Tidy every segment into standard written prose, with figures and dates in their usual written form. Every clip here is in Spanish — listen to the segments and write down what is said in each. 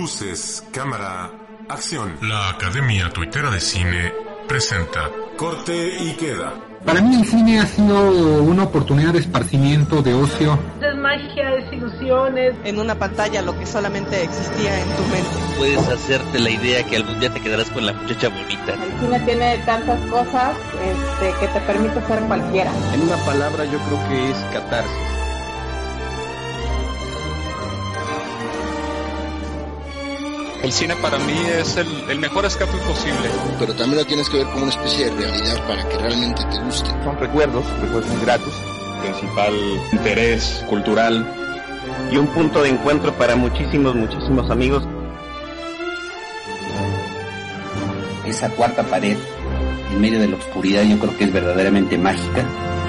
Luces, cámara, acción. La Academia Tuitera de Cine presenta Corte y queda. Para mí el cine ha sido una oportunidad de esparcimiento, de ocio. Es magia, es ilusiones. En una pantalla lo que solamente existía en tu mente. Puedes hacerte la idea que algún día te quedarás con la muchacha bonita. El cine tiene tantas cosas que te permite ser cualquiera. En una palabra yo creo que es catarsis. El cine para mí es el mejor escape posible. Pero también lo tienes que ver como una especie de realidad para que realmente te guste. Son recuerdos muy gratos. Principal interés cultural. Y un punto de encuentro para muchísimos amigos. Esa cuarta pared, en medio de la oscuridad, yo creo que es verdaderamente mágica.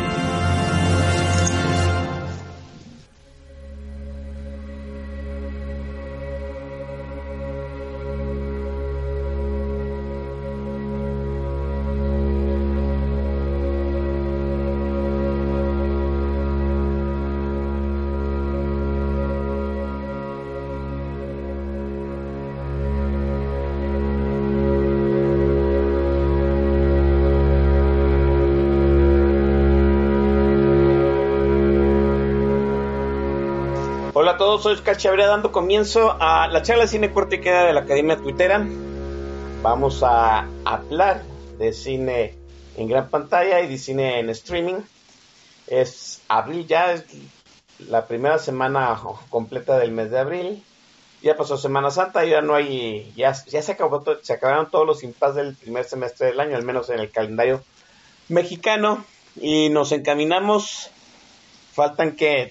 Hola a todos, soy Oscar Chavarría dando comienzo a la charla de cine corte y queda de la Academia Tuitera. Vamos a hablar de cine en gran pantalla y de cine en streaming. Es abril ya, es la primera semana completa del mes de abril. Ya pasó Semana Santa, ya no hay, ya se acabaron todos los impas del primer semestre del año, al menos en el calendario mexicano, y nos encaminamos. Faltan que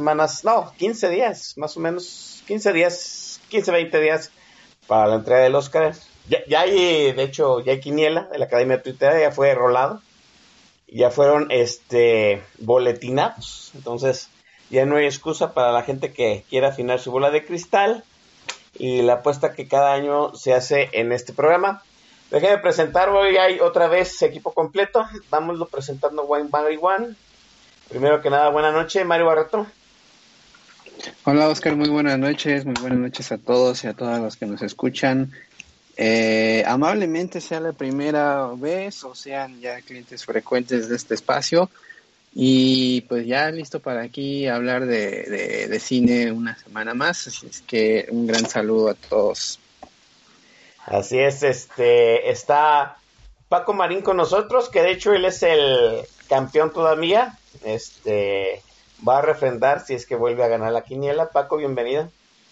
15 días, más o menos, 15, 20 días para la entrega del Oscar. Ya hay, de hecho, ya hay quiniela de la Academia Tuitera, ya fue rolado, ya fueron boletinados, entonces ya no hay excusa para la gente que quiera afinar su bola de cristal y la apuesta que cada año se hace en este programa. Déjenme presentar, hoy hay otra vez equipo completo, vámonos presentando one by one. Primero que nada, buenas noches, Mario Barreto. Hola, Oscar, muy buenas noches a todos y a todas los que nos escuchan. Amablemente sea la primera vez o sean ya clientes frecuentes de este espacio. Y pues ya listo para aquí hablar de cine una semana más. Así es que un gran saludo a todos. Así es, está Paco Marín con nosotros, que de hecho él es el campeón todavía. Va a refrendar si es que vuelve a ganar la quiniela. Paco, bienvenido.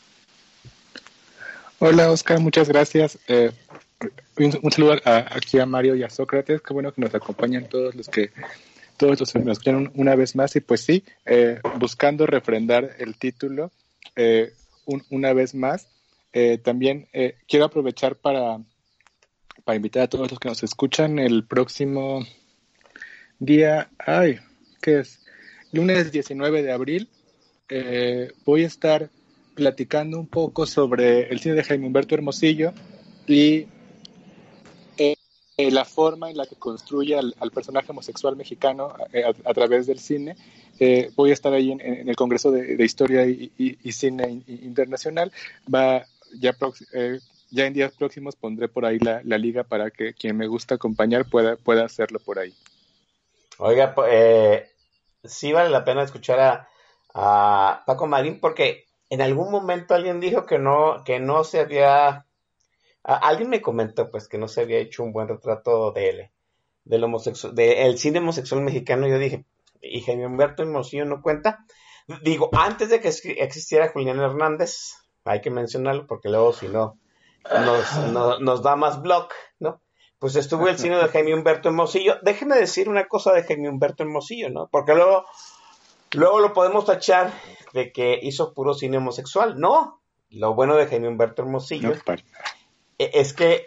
Hola, Oscar, muchas gracias. Un saludo aquí a Mario y a Sócrates. Qué bueno que nos acompañan todos los que nos escuchan una vez más. Y pues sí, buscando refrendar el título una vez más. También quiero aprovechar para invitar a todos los que nos escuchan el próximo día, ¿qué es? Lunes 19 de abril, voy a estar platicando un poco sobre el cine de Jaime Humberto Hermosillo y la forma en la que construye al personaje homosexual mexicano a través del cine. Voy a estar ahí en el Congreso de Historia y Cine Internacional. Ya en días próximos pondré por ahí la liga para que quien me gusta acompañar pueda hacerlo por ahí. Oiga, sí vale la pena escuchar a Paco Marín, porque en algún momento alguien dijo que no se había... alguien me comentó pues que no se había hecho un buen retrato del homosexual, del cine homosexual mexicano. Yo dije, ¿y Jaime Humberto Hermosillo no cuenta? Digo, antes de que existiera Julián Hernández, hay que mencionarlo porque luego si no nos da más block, ¿no? Pues estuvo el cine de Jaime Humberto Hermosillo. Déjeme decir una cosa de Jaime Humberto Hermosillo, ¿no? Porque luego lo podemos tachar de que hizo puro cine homosexual. No, lo bueno de Jaime Humberto Hermosillo es que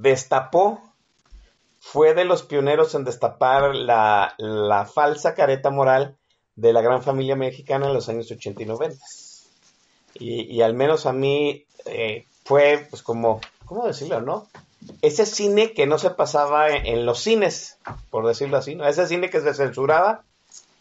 fue de los pioneros en destapar la falsa careta moral de la gran familia mexicana en los años 80 y 90. Y al menos a mí fue pues como, ¿cómo decirlo, no? Ese cine que no se pasaba en los cines, por decirlo así, ¿no? Ese cine que se censuraba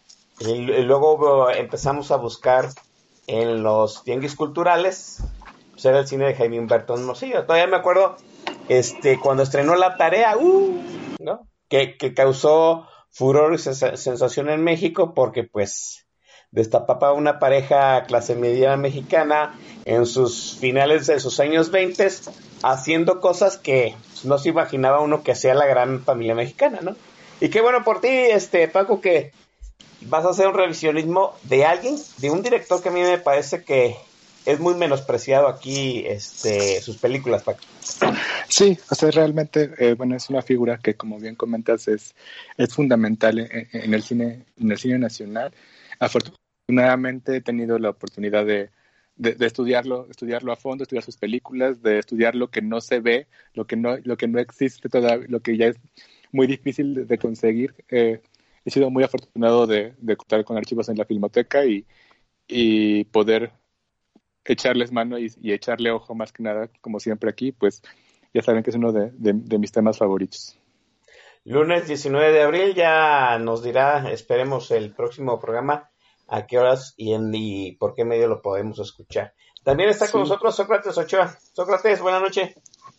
y luego empezamos a buscar en los tianguis culturales pues era el cine de Jaime Humberto Hermosillo. Todavía me acuerdo cuando estrenó La Tarea, ¿no? Que causó furor y sensación en México porque pues destapaba una pareja clase media mexicana en sus finales de sus años 20 haciendo cosas que no se imaginaba uno que hacía la gran familia mexicana, ¿no? Y qué bueno por ti, Paco, que vas a hacer un revisionismo de alguien, de un director que a mí me parece que es muy menospreciado aquí, sus películas, Paco. Sí, o sea, realmente, es una figura que, como bien comentas, es fundamental en el cine nacional. Afortunadamente he tenido la oportunidad de estudiarlo a fondo, estudiar sus películas, de estudiar lo que no se ve, lo que no existe todavía, lo que ya es muy difícil de conseguir. He sido muy afortunado de contar con archivos en la Filmoteca y poder echarles mano y echarle ojo más que nada, como siempre aquí, pues ya saben que es uno de mis temas favoritos. Lunes 19 de abril ya nos dirá, esperemos el próximo programa, a qué horas y por qué medio lo podemos escuchar. También está con nosotros Sócrates Ochoa. Sócrates, buenas noches.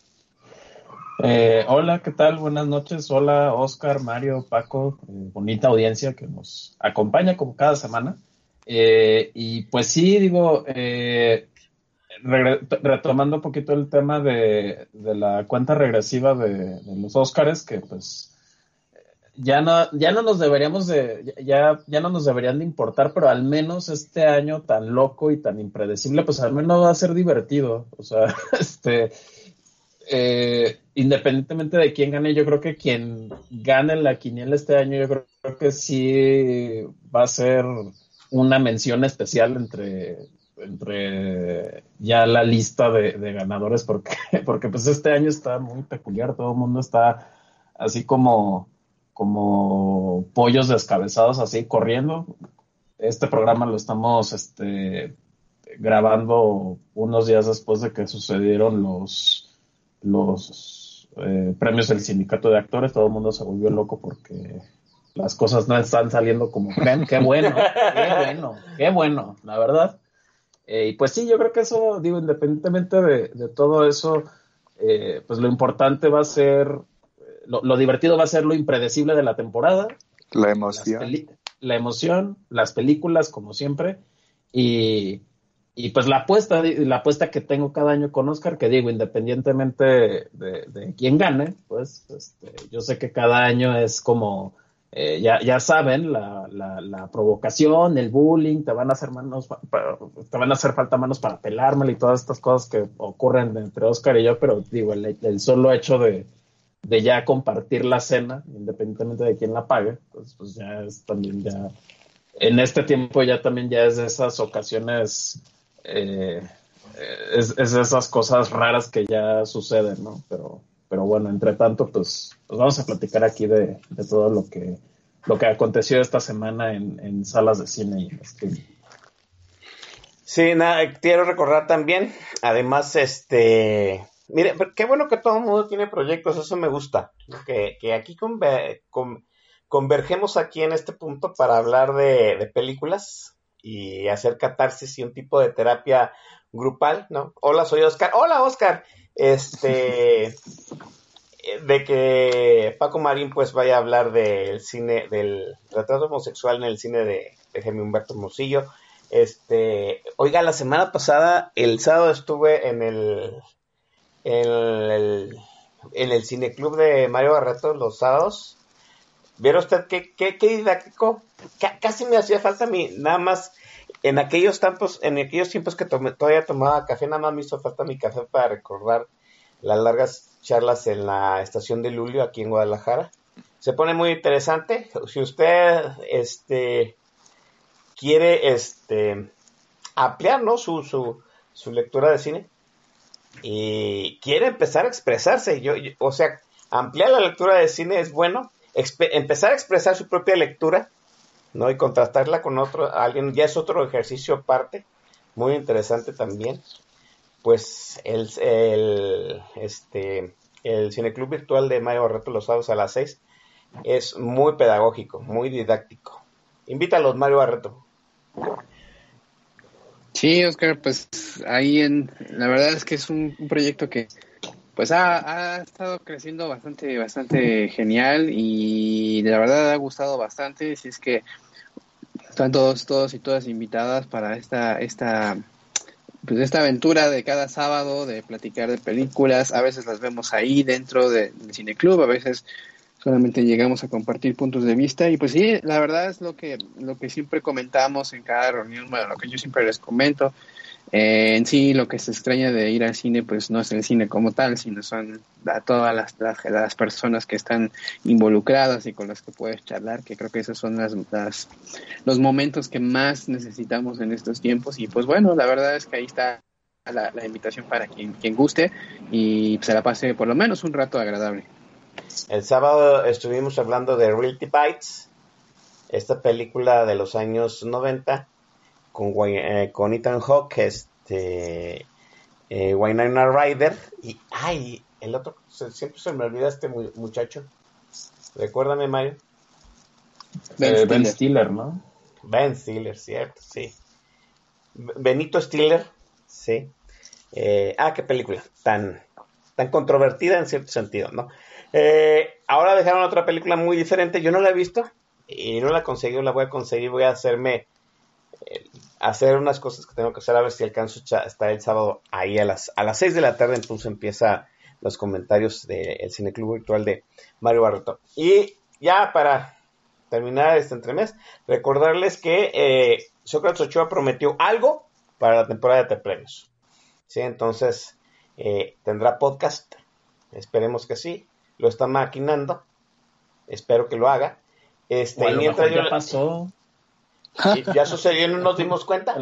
Hola, ¿qué tal? Buenas noches. Hola, Oscar, Mario, Paco, bonita audiencia que nos acompaña como cada semana. Y pues sí, digo, retomando un poquito el tema de la cuenta regresiva de los Óscares, que pues ya no nos deberíamos ya no nos deberían de importar, pero al menos este año tan loco y tan impredecible, pues al menos va a ser divertido. O sea, independientemente de quién gane, yo creo que quien gane la quiniela este año, yo creo que sí va a ser una mención especial entre ya la lista de ganadores, porque pues este año está muy peculiar, todo el mundo está así como pollos descabezados, así corriendo. Este programa lo estamos grabando unos días después de que sucedieron los premios del Sindicato de Actores. Todo el mundo se volvió loco porque las cosas no están saliendo como creen. Qué bueno, la verdad. Y pues sí, yo creo que eso, digo, independientemente de todo eso, pues lo importante va a ser, lo divertido va a ser lo impredecible de la temporada. La emoción. La emoción, las películas, como siempre, y pues la apuesta que tengo cada año con Oscar, que digo, independientemente de quién gane, pues yo sé que cada año es como, ya saben, la provocación, el bullying, te van a hacer falta manos para pelármela y todas estas cosas que ocurren entre Oscar y yo, pero digo, el solo hecho de ya compartir la cena, independientemente de quién la pague, pues ya es también ya, en este tiempo ya también ya es de esas ocasiones, es de esas cosas raras que ya suceden, ¿no? Pero bueno, entre tanto, pues vamos a platicar aquí de todo lo que aconteció esta semana en salas de cine y en streaming. Sí, quiero recordar también, además, mire, qué bueno que todo el mundo tiene proyectos, eso me gusta, que aquí convergemos aquí en este punto para hablar de películas y hacer catarsis y un tipo de terapia grupal, ¿no? Hola, soy Oscar. Hola, Oscar. De que Paco Marín pues vaya a hablar del cine, del retrato homosexual en el cine de Jaime Humberto Hermosillo. Oiga, la semana pasada, el sábado estuve en el cineclub de Mario Barreto los sábados. ¿Vieron usted qué didáctico? Casi me hacía falta a mí, nada más en aquellos tiempos que todavía tomaba café, nada más me hizo falta mi café para recordar las largas charlas en la estación de Lulio aquí en Guadalajara. Se pone muy interesante. Si usted quiere ampliar, ¿no?, su lectura de cine y quiere empezar a expresarse, o sea, ampliar la lectura de cine es bueno. Empezar a expresar su propia lectura, ¿no?, y contrastarla con alguien, ya es otro ejercicio aparte, muy interesante también. Pues el cineclub virtual de Mario Barreto los sábados a las 6 es muy pedagógico, muy didáctico. Invítalos, Mario Barreto. Sí, Oscar, pues la verdad es que es un proyecto que pues ha estado creciendo bastante genial y la verdad ha gustado bastante. Si es que están todos y todas invitadas para esta aventura de cada sábado de platicar de películas. A veces las vemos ahí dentro del cineclub, a veces solamente llegamos a compartir puntos de vista y pues sí, la verdad es lo que siempre comentamos en cada reunión, bueno, lo que yo siempre les comento. En sí, lo que se extraña de ir al cine, pues no es el cine como tal, sino son todas las personas que están involucradas y con las que puedes charlar, que creo que esos son los momentos que más necesitamos en estos tiempos. Y pues bueno, la verdad es que ahí está la invitación para quien guste y se la pase por lo menos un rato agradable. El sábado estuvimos hablando de Reality Bites, esta película de los años 90, con Ethan Hawke, Winona Ryder y el otro, siempre se me olvida este muchacho. Recuérdame, Mario. Ben Stiller, ¿no? Ben Stiller, cierto, sí. Benito Stiller, sí. Qué película tan controvertida en cierto sentido, ¿no? Ahora dejaron otra película muy diferente. Yo no la he visto y no la conseguí, la voy a conseguir. Voy a hacer unas cosas que tengo que hacer, a ver si alcanzo a estar el sábado ahí a las 6 de la tarde. Entonces empieza los comentarios del Cineclub Virtual de Mario Barreto. Y ya para terminar este entremés, recordarles que Sócrates Ochoa prometió algo para la temporada de premios. ¿Sí? Entonces tendrá podcast, esperemos que sí. Lo está maquinando, espero que lo haga. Mientras ya pasó. Ya sucedió y no nos dimos cuenta.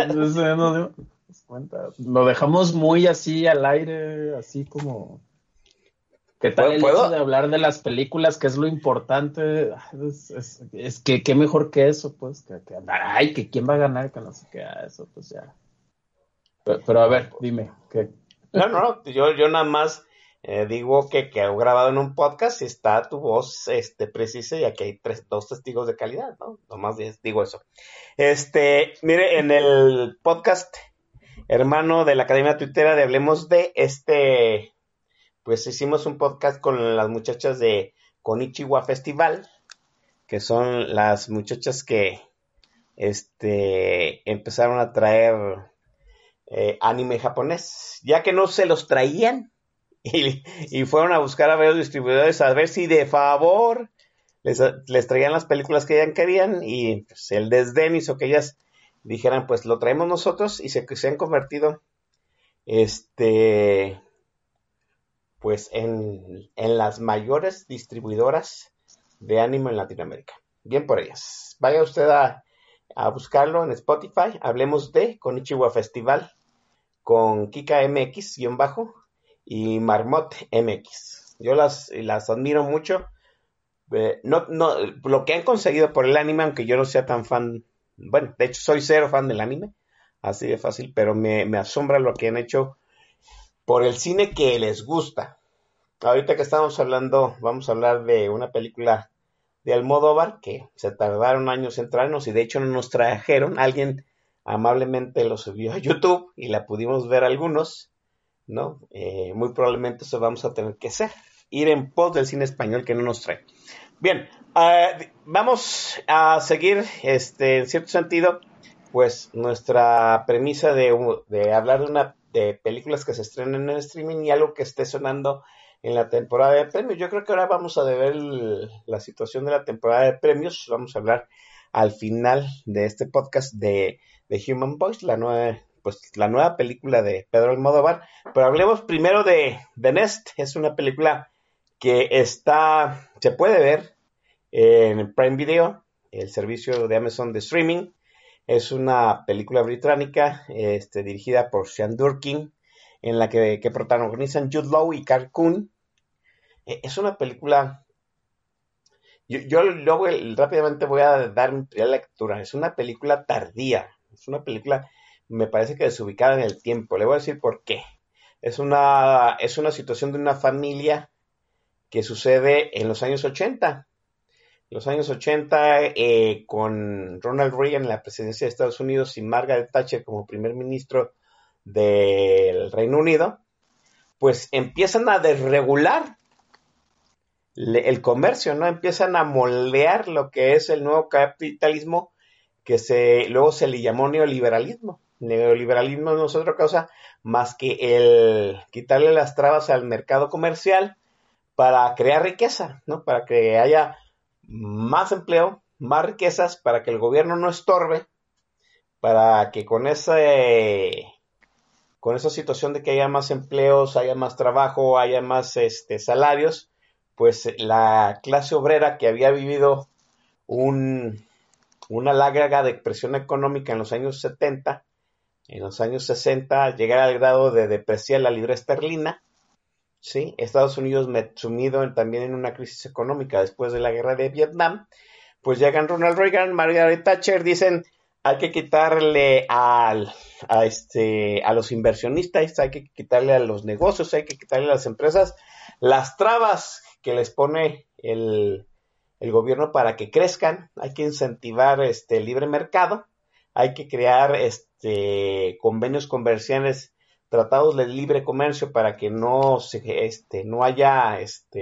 Lo dejamos muy así al aire, así como... ¿Qué tal el hecho de hablar de las películas, que es lo importante? Es que qué mejor que eso, pues, que andar, que quién va a ganar, que no sé qué, eso, pues ya. Pero a ver, dime, ¿qué? No, yo nada más digo que quedó grabado en un podcast y está tu voz precisa y aquí hay 2 testigos de calidad, ¿no? Nomás digo eso. Mire, en el podcast hermano de la Academia Tuitera de Hablemos de pues hicimos un podcast con las muchachas de Konichiwa Festival, que son las muchachas que empezaron a traer anime japonés, ya que no se los traían. Y fueron a buscar a varios distribuidores a ver si de favor les traían las películas que ellas querían, y pues el desdén hizo que ellas dijeran, pues lo traemos nosotros, y se han convertido pues en las mayores distribuidoras de anime en Latinoamérica. Bien por ellas. Vaya usted a buscarlo en Spotify. Hablemos de Konichiwa Festival con Kika MX _ y Marmot MX. Yo las admiro mucho. No, lo que han conseguido por el anime, aunque yo no sea tan fan, bueno, de hecho soy 0 fan del anime, así de fácil, pero me asombra lo que han hecho por el cine que les gusta. Ahorita que estamos hablando, vamos a hablar de una película de Almodóvar que se tardaron años en traernos, y de hecho no nos trajeron. Alguien amablemente lo subió a YouTube y la pudimos ver algunos, ¿no? Muy probablemente eso vamos a tener que hacer, ir en pos del cine español que no nos trae. Bien, vamos a seguir en cierto sentido pues nuestra premisa de hablar de películas que se estrenan en streaming y algo que esté sonando en la temporada de premios. Yo creo que ahora vamos a ver la situación de la temporada de premios. Vamos a hablar al final de este podcast de Human Voice, la nueva película de Pedro Almodóvar. Pero hablemos primero de The Nest. Es una película que se puede ver en Prime Video, el servicio de Amazon de streaming. Es una película británica dirigida por Sean Durkin, en la que protagonizan Jude Law y Carl Coon. Es una película... Yo luego rápidamente voy a dar mi primera lectura. Es una película tardía. Es una película, me parece que desubicada en el tiempo. Le voy a decir por qué. Es una situación de una familia que sucede en los años 80. Los años 80, con Ronald Reagan en la presidencia de Estados Unidos y Margaret Thatcher como primer ministro del Reino Unido, pues empiezan a desregular el comercio, ¿no? Empiezan a moldear lo que es el nuevo capitalismo, que luego se le llamó neoliberalismo. Neoliberalismo no es otra cosa más que el quitarle las trabas al mercado comercial para crear riqueza, ¿no? Para que haya más empleo, más riquezas, para que el gobierno no estorbe, para que con esa situación de que haya más empleos, haya más trabajo, haya más salarios, pues la clase obrera que había vivido una larga depresión económica en los años 70, en los años 60, llegar al grado de depreciar la libra esterlina, ¿sí? Estados Unidos sumido también en una crisis económica después de la guerra de Vietnam, pues llegan Ronald Reagan, Margaret Thatcher, dicen, hay que quitarle a los inversionistas, hay que quitarle a los negocios, hay que quitarle a las empresas las trabas que les pone el gobierno para que crezcan, hay que incentivar el libre mercado, hay que crear convenios comerciales, tratados de libre comercio para que no haya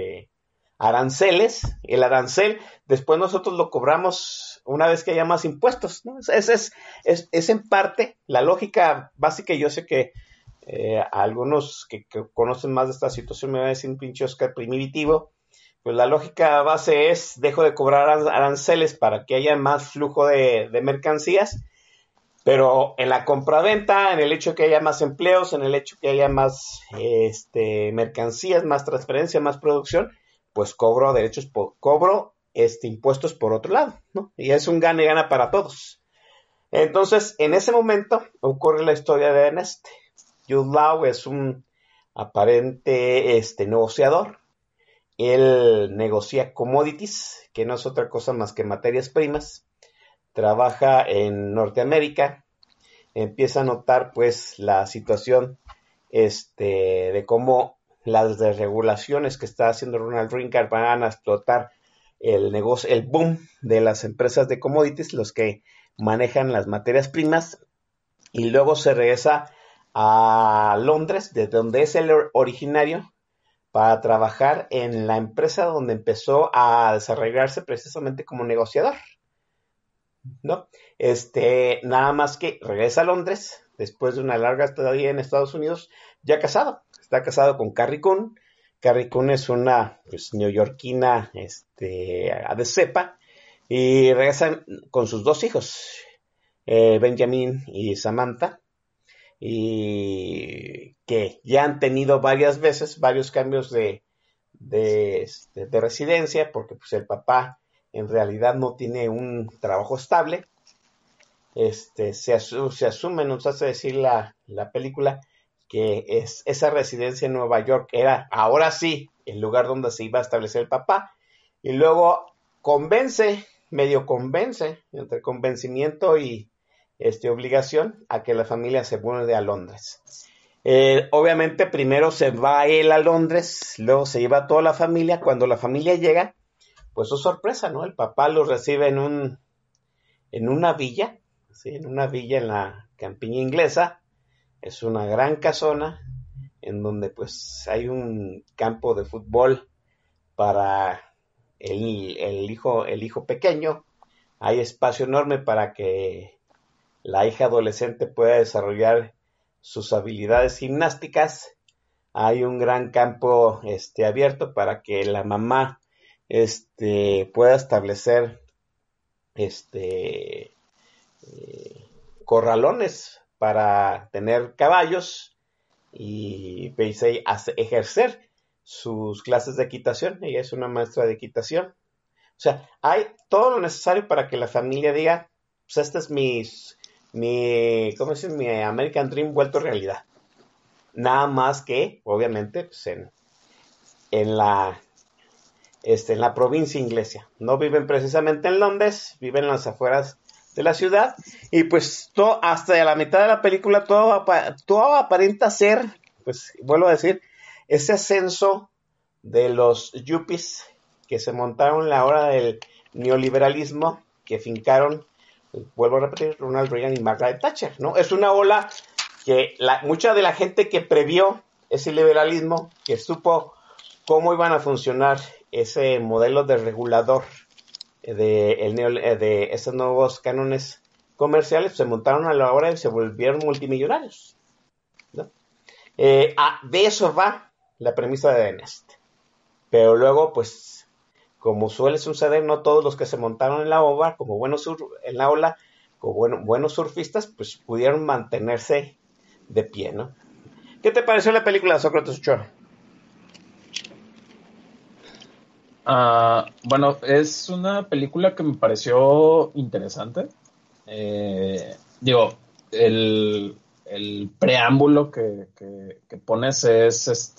aranceles. El arancel después nosotros lo cobramos una vez que haya más impuestos, ¿no? Es en parte la lógica básica. Yo sé que algunos que conocen más de esta situación me van a decir un pinche Oscar primitivo. Pues la lógica base es, dejo de cobrar aranceles para que haya más flujo de mercancías, pero en la compraventa, en el hecho de que haya más empleos, en el hecho de que haya más mercancías, más transferencia, más producción, pues cobro impuestos por otro lado, ¿no? Y es un gana-gana para todos. Entonces, en ese momento ocurre la historia de Ernest. Jude Law es un aparente negociador. Él negocia commodities, que no es otra cosa más que materias primas. Trabaja en Norteamérica. Empieza a notar, pues, la situación de cómo las desregulaciones que está haciendo Ronald Reagan van a explotar el negocio, el boom de las empresas de commodities, los que manejan las materias primas, y luego se regresa a Londres, de donde es el originario, para trabajar en la empresa donde empezó a desarrollarse precisamente como negociador, ¿no? Nada más que regresa a Londres después de una larga estadía en Estados Unidos, ya casado. Está casado con Carrie Coon. Carrie Coon es una neoyorquina de cepa, y regresan con sus dos hijos, Benjamin y Samantha, y que ya han tenido varias veces varios cambios de residencia, porque pues el papá en realidad no tiene un trabajo estable. Se asume, nos hace decir la película, que esa residencia en Nueva York era ahora sí el lugar donde se iba a establecer el papá, y luego medio convence, entre convencimiento y obligación, a que la familia se mude a Londres. Obviamente primero se va él a Londres, luego se lleva a toda la familia. Cuando la familia llega, pues oh sorpresa, ¿no? El papá los recibe en una villa, ¿sí? En una villa en la campiña inglesa. Es una gran casona en donde pues hay un campo de fútbol para el hijo pequeño. Hay espacio enorme para que la hija adolescente pueda desarrollar sus habilidades gimnásticas. Hay un gran campo abierto para que la mamá pueda establecer corralones para tener caballos y ejercer sus clases de equitación. Ella es una maestra de equitación. O sea, hay todo lo necesario para que la familia diga, pues este es mi American Dream vuelto realidad. Nada más que, obviamente, pues en la provincia inglesa. No viven precisamente en Londres, viven en las afueras de la ciudad, y pues hasta la mitad de la película todo aparenta ser, pues vuelvo a decir, ese ascenso de los yuppies que se montaron la hora del neoliberalismo que fincaron, vuelvo a repetir, Ronald Reagan y Margaret Thatcher, ¿no? Es una ola que mucha de la gente que previó ese liberalismo, que supo cómo iban a funcionar ese modelo de regulador de esos nuevos cánones comerciales, se montaron a la hora y se volvieron multimillonarios, ¿no? De eso va la premisa de The Nest. Pero luego, pues, como suele suceder, no todos los que se montaron en la ola, como buenos surfistas, pues pudieron mantenerse de pie, ¿no? ¿Qué te pareció la película de Sócrates Ochoa? Bueno, es una película que me pareció interesante. El preámbulo que pones es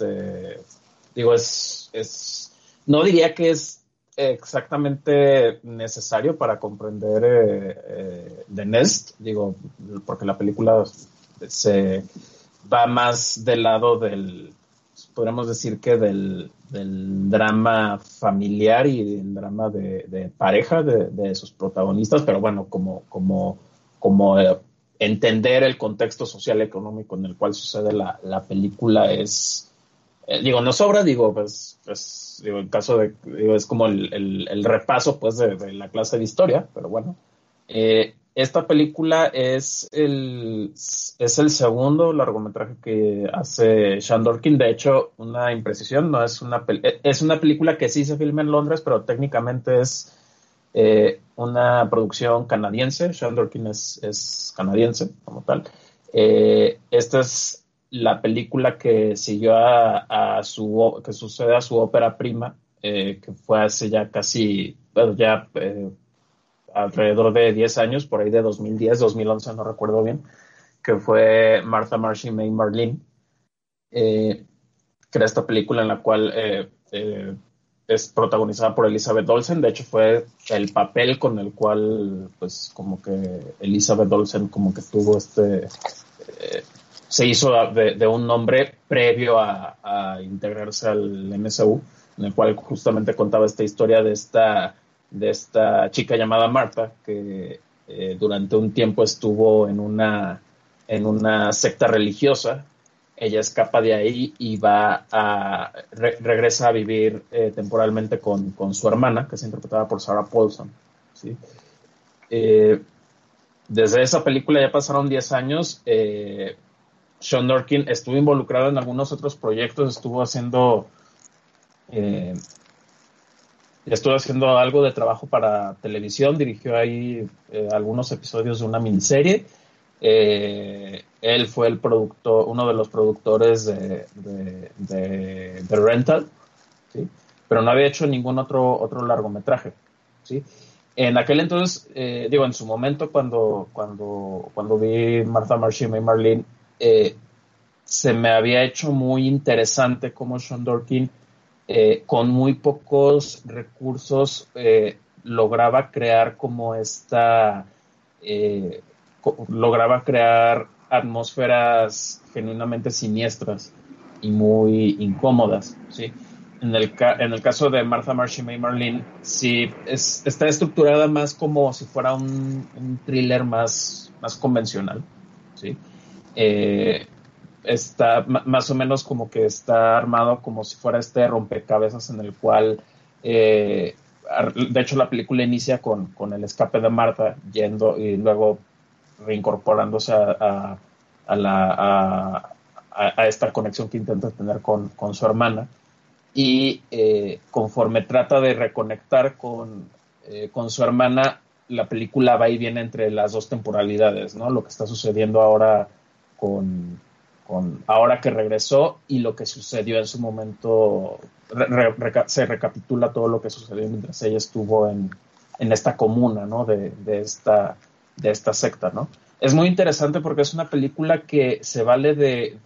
no diría que es exactamente necesario para comprender The Nest, porque la película se va más del lado podríamos decir que del drama familiar y del drama de pareja de sus protagonistas, pero bueno, como entender el contexto social económico en el cual sucede la película es, no sobra, en caso de, es como el repaso, pues, de la clase de historia, pero bueno, esta película es el segundo largometraje que hace Sean Dorkin. De hecho, una imprecisión, no es es una película que sí se filma en Londres, pero técnicamente es una producción canadiense. Sean Dorkin es canadiense como tal. Esta es la película que siguió que sucede a su ópera prima, que fue hace ya casi, alrededor de 10 años, por ahí de 2010, 2011, no recuerdo bien, que fue Martha Marcy May Marlene, que era esta película en la cual es protagonizada por Elizabeth Olsen. De hecho, fue el papel con el cual, pues, como que Elizabeth Olsen como que tuvo se hizo de un nombre previo a integrarse al MCU, en el cual justamente contaba esta historia de esta chica llamada Martha, que durante un tiempo estuvo en una secta religiosa. Ella escapa de ahí y regresa a vivir temporalmente con su hermana, que es interpretada por Sarah Paulson, ¿sí? Desde esa película ya pasaron 10 años. Sean Dorkin estuvo involucrado en algunos otros proyectos, estuvo haciendo algo de trabajo para televisión, dirigió ahí algunos episodios de una miniserie. Él fue uno de los productores de Rental, ¿sí? Pero no había hecho ningún otro largometraje, ¿sí? En aquel entonces, en su momento, cuando vi Martha Marcy May Marlene, se me había hecho muy interesante cómo Sean Dorkin, con muy pocos recursos, lograba crear lograba crear atmósferas genuinamente siniestras y muy incómodas, ¿sí? En el caso de Martha Marcy May Marlene, sí está estructurada más como si fuera un thriller más convencional, ¿sí? Está más o menos como que está armado como si fuera rompecabezas en el cual, de hecho, la película inicia con el escape de Martha yendo y luego reincorporándose a esta conexión que intenta tener con su hermana, y conforme trata de reconectar con su hermana, la película va y viene entre las dos temporalidades, ¿no? Lo que está sucediendo ahora ahora que regresó y lo que sucedió en su momento. Se recapitula todo lo que sucedió mientras ella estuvo en esta comuna, ¿no? de esta secta, ¿no? Es muy interesante porque es una película que se vale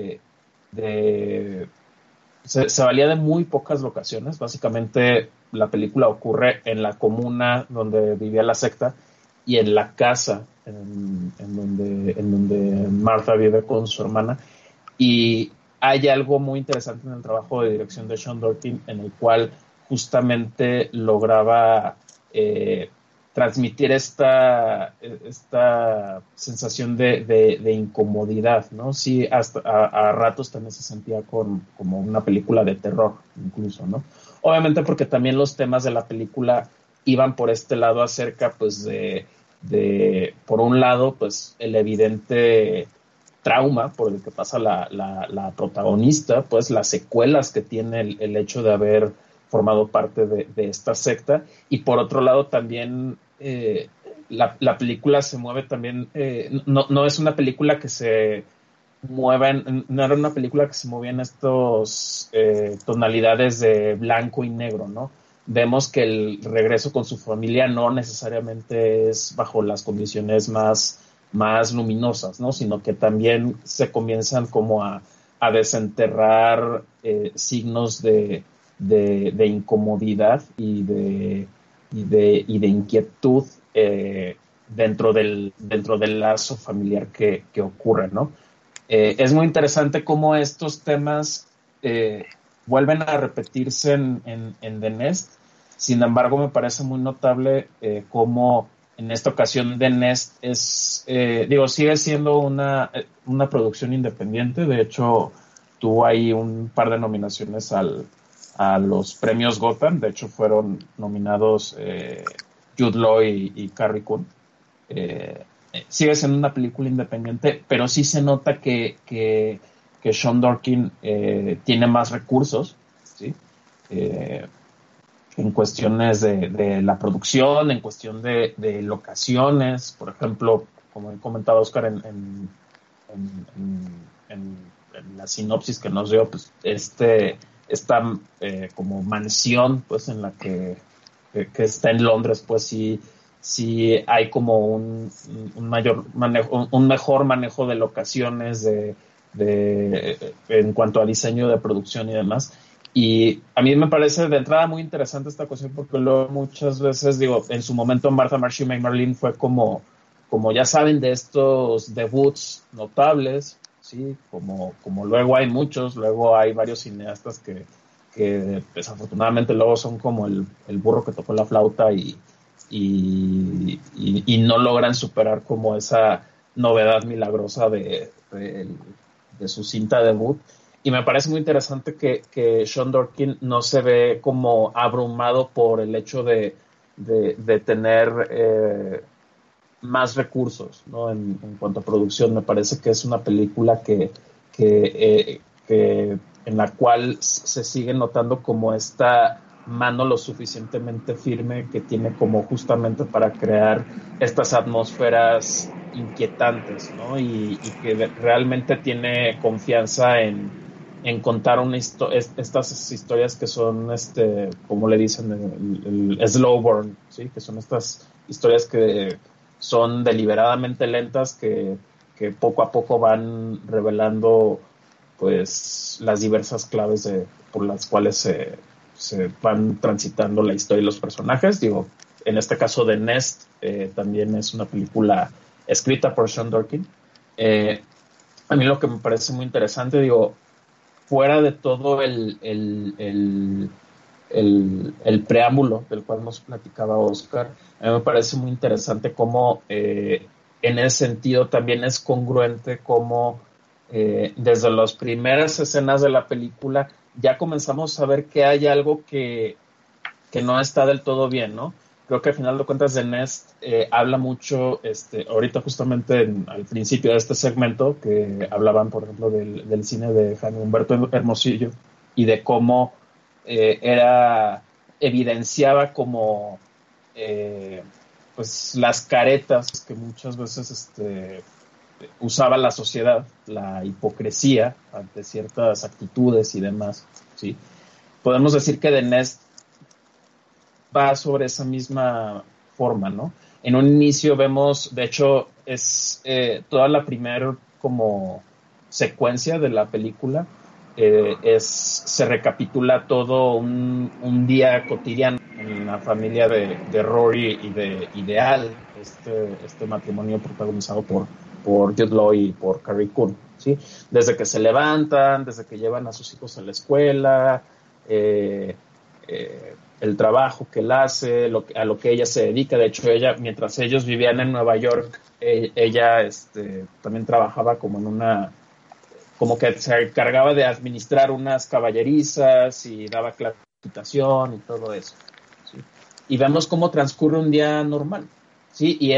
se valía de muy pocas locaciones. Básicamente la película ocurre en la comuna donde vivía la secta y en la casa en donde Martha vive con su hermana, y hay algo muy interesante en el trabajo de dirección de Sean Dorkin, en el cual justamente lograba transmitir esta sensación de incomodidad, ¿no? Sí, hasta a ratos también se sentía como una película de terror, incluso, ¿no? Obviamente porque también los temas de la película iban por este lado acerca, pues, de por un lado, pues, el evidente trauma por el que pasa la protagonista, pues, las secuelas que tiene el hecho de haber formado parte de esta secta, y por otro lado también la película se mueve también, no es una película que se mueva, no era una película que se movía en estos tonalidades de blanco y negro, ¿no? Vemos que el regreso con su familia no necesariamente es bajo las condiciones más luminosas, ¿no? Sino que también se comienzan como a desenterrar signos de incomodidad y de inquietud dentro del lazo familiar que ocurre, ¿no? Es muy interesante cómo estos temas vuelven a repetirse en The Nest. Sin embargo, me parece muy notable cómo en esta ocasión The Nest sigue siendo una producción independiente. De hecho, tuvo ahí un par de nominaciones a los premios Gotham. De hecho, fueron nominados Jude Law y Carrie Coon. Sigue siendo una película independiente, pero sí se nota que Sean Dorkin tiene más recursos, ¿sí? En cuestiones de la producción, en cuestión de locaciones. Por ejemplo, como he comentado Oscar en la sinopsis que nos dio, pues esta como mansión, pues, en la que está en Londres, pues sí hay como un mejor manejo de locaciones en cuanto a diseño de producción y demás. Y a mí me parece de entrada muy interesante esta cuestión, porque luego muchas veces, en su momento Martha Marcy May Marlene fue como ya saben, de estos debuts notables, sí, como luego hay muchos, luego hay varios cineastas que desafortunadamente luego son como el burro que tocó la flauta y no logran superar como esa novedad milagrosa de su cinta debut. Y me parece muy interesante que Sean Dorkin no se ve como abrumado por el hecho de tener más recursos, ¿no? En cuanto a producción, me parece que es una película que en la cual se sigue notando como esta mano lo suficientemente firme que tiene como justamente para crear estas atmósferas inquietantes, ¿no? Y que realmente tiene confianza en contar estas historias que son, como le dicen, el slow burn, ¿sí? Que son estas historias que son deliberadamente lentas, que poco a poco van revelando, pues, las diversas claves por las cuales se van transitando la historia y los personajes. En este caso The Nest también es una película escrita por Sean Dorkin. A mí lo que me parece muy interesante, fuera de todo el preámbulo del cual nos platicaba Oscar, a mí me parece muy interesante cómo en ese sentido también es congruente cómo desde las primeras escenas de la película ya comenzamos a ver que hay algo que no está del todo bien, ¿no? Creo que al final de cuentas The Nest habla mucho, ahorita justamente al principio de este segmento, que hablaban, por ejemplo, del cine de Jaime Humberto Hermosillo y de cómo evidenciaba como pues las caretas que muchas veces usaba la sociedad, la hipocresía ante ciertas actitudes y demás, ¿sí? Podemos decir que The Nest va sobre esa misma forma, ¿no? En un inicio vemos, de hecho, es toda la primera como secuencia de la película, se recapitula todo un día cotidiano en la familia de Rory y de Al, este matrimonio protagonizado por Jude Law y por Carrie Coon, ¿sí? Desde que se levantan, desde que llevan a sus hijos a la escuela, el trabajo que él hace, a lo que ella se dedica. De hecho, ella, mientras ellos vivían en Nueva York, ella también trabajaba como que se encargaba de administrar unas caballerizas y daba clase de equitación y todo eso, ¿sí? Y vemos cómo transcurre un día normal, ¿sí? Y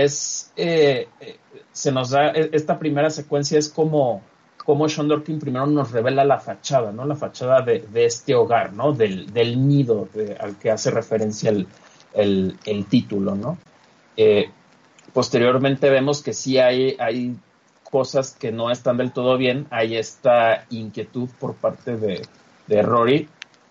se nos da, esta primera secuencia es como Sean Dorkin primero nos revela la fachada, ¿no? La fachada de este hogar, ¿no? Del nido al que hace referencia el título, ¿no? Posteriormente vemos que sí hay cosas que no están del todo bien. Hay esta inquietud por parte de Rory.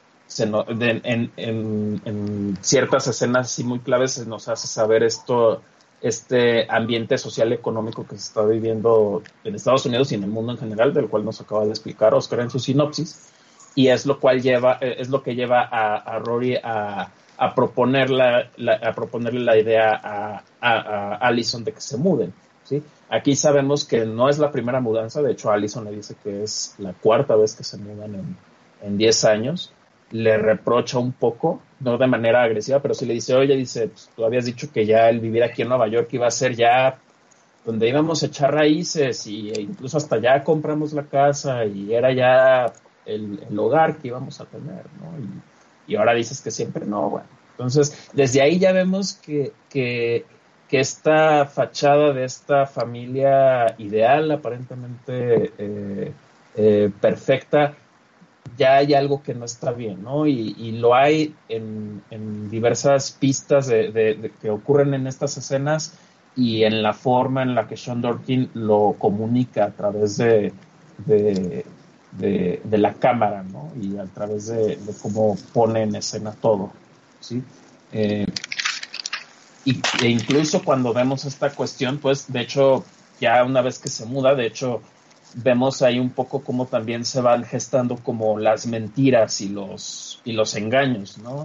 En ciertas escenas sí muy claves se nos hace saber este ambiente social y económico que se está viviendo en Estados Unidos y en el mundo en general, del cual nos acaba de explicar Oscar en su sinopsis, y es lo que lleva a Rory a proponerle la idea a Allison de que se muden, ¿sí? Aquí sabemos que no es la primera mudanza. De hecho, Allison le dice que es la cuarta vez que se mudan en 10 años. Le reprocha un poco, no de manera agresiva, pero sí le dice, oye, pues, tú habías dicho que ya el vivir aquí en Nueva York iba a ser ya donde íbamos a echar raíces, e incluso hasta ya compramos la casa y era ya el hogar que íbamos a tener, ¿no? Y ahora dices que siempre no. Bueno, entonces desde ahí ya vemos que esta fachada de esta familia ideal, aparentemente perfecta, ya hay algo que no está bien, ¿no? Y lo hay en diversas pistas de que ocurren en estas escenas y en la forma en la que Sean Dorkin lo comunica a través de la cámara, ¿no? Y a través de cómo pone en escena todo, ¿sí? E incluso cuando vemos esta cuestión, pues, de hecho, ya una vez que se muda, de hecho, vemos ahí un poco cómo también se van gestando como las mentiras y los engaños, ¿no?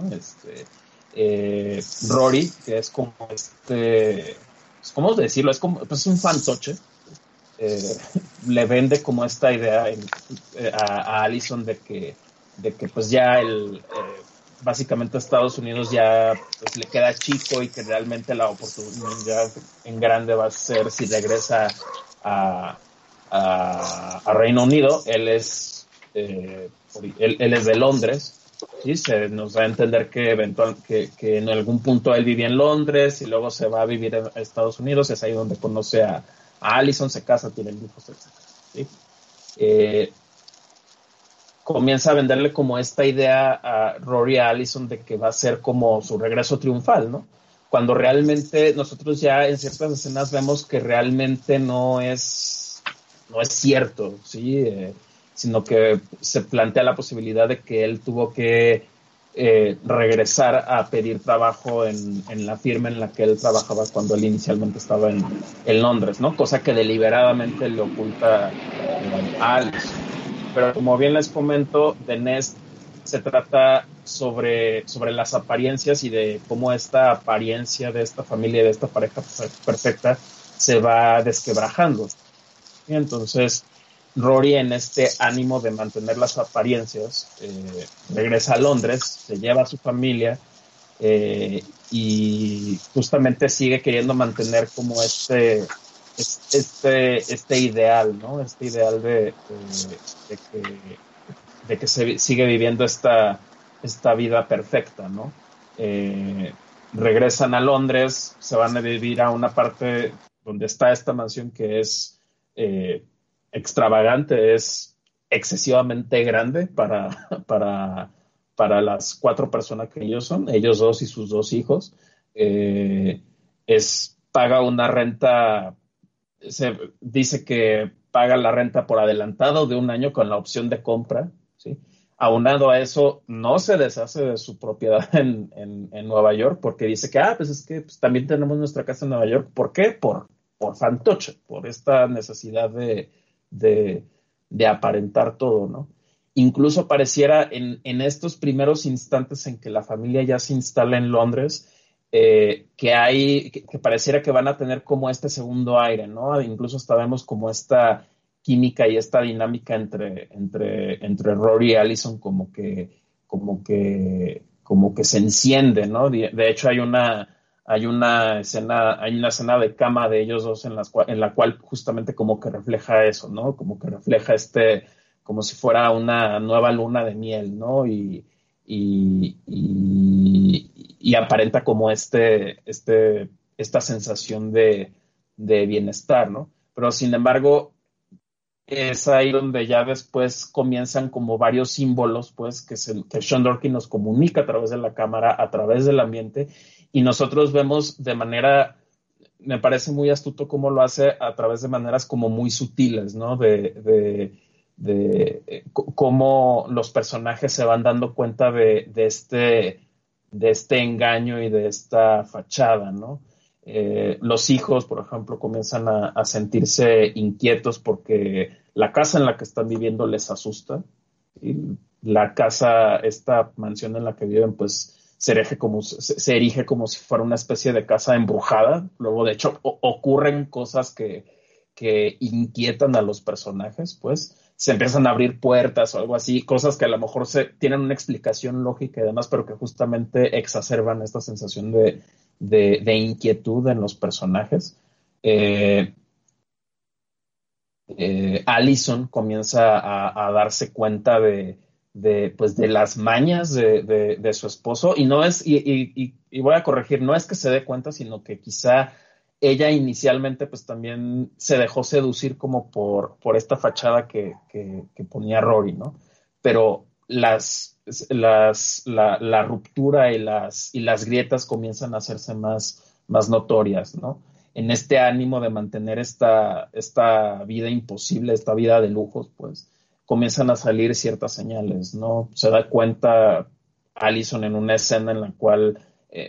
Rory, que es como ¿cómo decirlo? Es como, pues, un fantoche. Le vende como esta idea a Allison de que pues ya básicamente Estados Unidos ya pues le queda chico y que realmente la oportunidad en grande va a ser si regresa a Reino Unido. Él es de Londres, ¿sí? Se nos da a entender que que en algún punto él vivía en Londres y luego se va a vivir a Estados Unidos. Es ahí donde conoce a Allison, se casa, tienen hijos, etc. ¿Sí? Comienza a venderle como esta idea a Rory, a Allison, de que va a ser como su regreso triunfal, ¿no? Cuando realmente nosotros ya en ciertas escenas vemos que realmente no es cierto, ¿sí? Sino que se plantea la posibilidad de que él tuvo que regresar a pedir trabajo en la firma en la que él trabajaba cuando él inicialmente estaba en Londres, ¿no? Cosa que deliberadamente le oculta a Allison. Pero como bien les comento, The Nest se trata sobre las apariencias y de cómo esta apariencia de esta familia, de esta pareja perfecta, se va desquebrajando. Y entonces Rory, en este ánimo de mantener las apariencias, regresa a Londres, se lleva a su familia y justamente sigue queriendo mantener como este ideal, ¿no? Este ideal de que se sigue viviendo esta vida perfecta, ¿no? Regresan a Londres, se van a vivir a una parte donde está esta mansión que es extravagante, es excesivamente grande para las 4 personas que ellos son, ellos 2 y sus 2 hijos. Paga una renta, se dice que paga la renta por adelantado de 1 año con la opción de compra, ¿sí? Aunado a eso, no se deshace de su propiedad en Nueva York, porque dice que, pues es que pues, también tenemos nuestra casa en Nueva York. ¿Por qué? Por fantoche, por esta necesidad de aparentar todo, ¿no? Incluso pareciera en estos primeros instantes en que la familia ya se instala en Londres, que pareciera que van a tener como este segundo aire, ¿no? Incluso hasta vemos como esta química y esta dinámica entre Rory y Allison como que como que se enciende, ¿no? De hecho hay una escena de cama de ellos dos en la cual justamente como que refleja eso, ¿no? Como que refleja como si fuera una nueva luna de miel, ¿no? Y aparenta como esta sensación de bienestar, ¿no? Pero sin embargo, es ahí donde ya después comienzan como varios símbolos, pues, que Sean Dorkin nos comunica a través de la cámara, a través del ambiente, y nosotros vemos de manera, me parece muy astuto cómo lo hace a través de maneras como muy sutiles, ¿no? De cómo los personajes se van dando cuenta de este engaño y de esta fachada, ¿no? Los hijos, por ejemplo, comienzan a sentirse inquietos porque la casa en la que están viviendo les asusta. ¿Sí? La casa, esta mansión en la que viven, pues se erige como si fuera una especie de casa embrujada. Luego, de hecho, ocurren cosas que inquietan a los personajes, pues se empiezan a abrir puertas o algo así, cosas que a lo mejor tienen una explicación lógica y demás, pero que justamente exacerban esta sensación de inquietud en los personajes. Allison comienza a darse cuenta de las mañas de su esposo, y no es, y voy a corregir, no es que se dé cuenta, sino que quizá ella inicialmente pues también se dejó seducir como por esta fachada que ponía Rory, ¿no? Pero la ruptura y las grietas comienzan a hacerse más notorias, ¿no? En este ánimo de mantener esta vida imposible, esta vida de lujos, pues comienzan a salir ciertas señales, ¿no? Se da cuenta Allison en una escena en la cual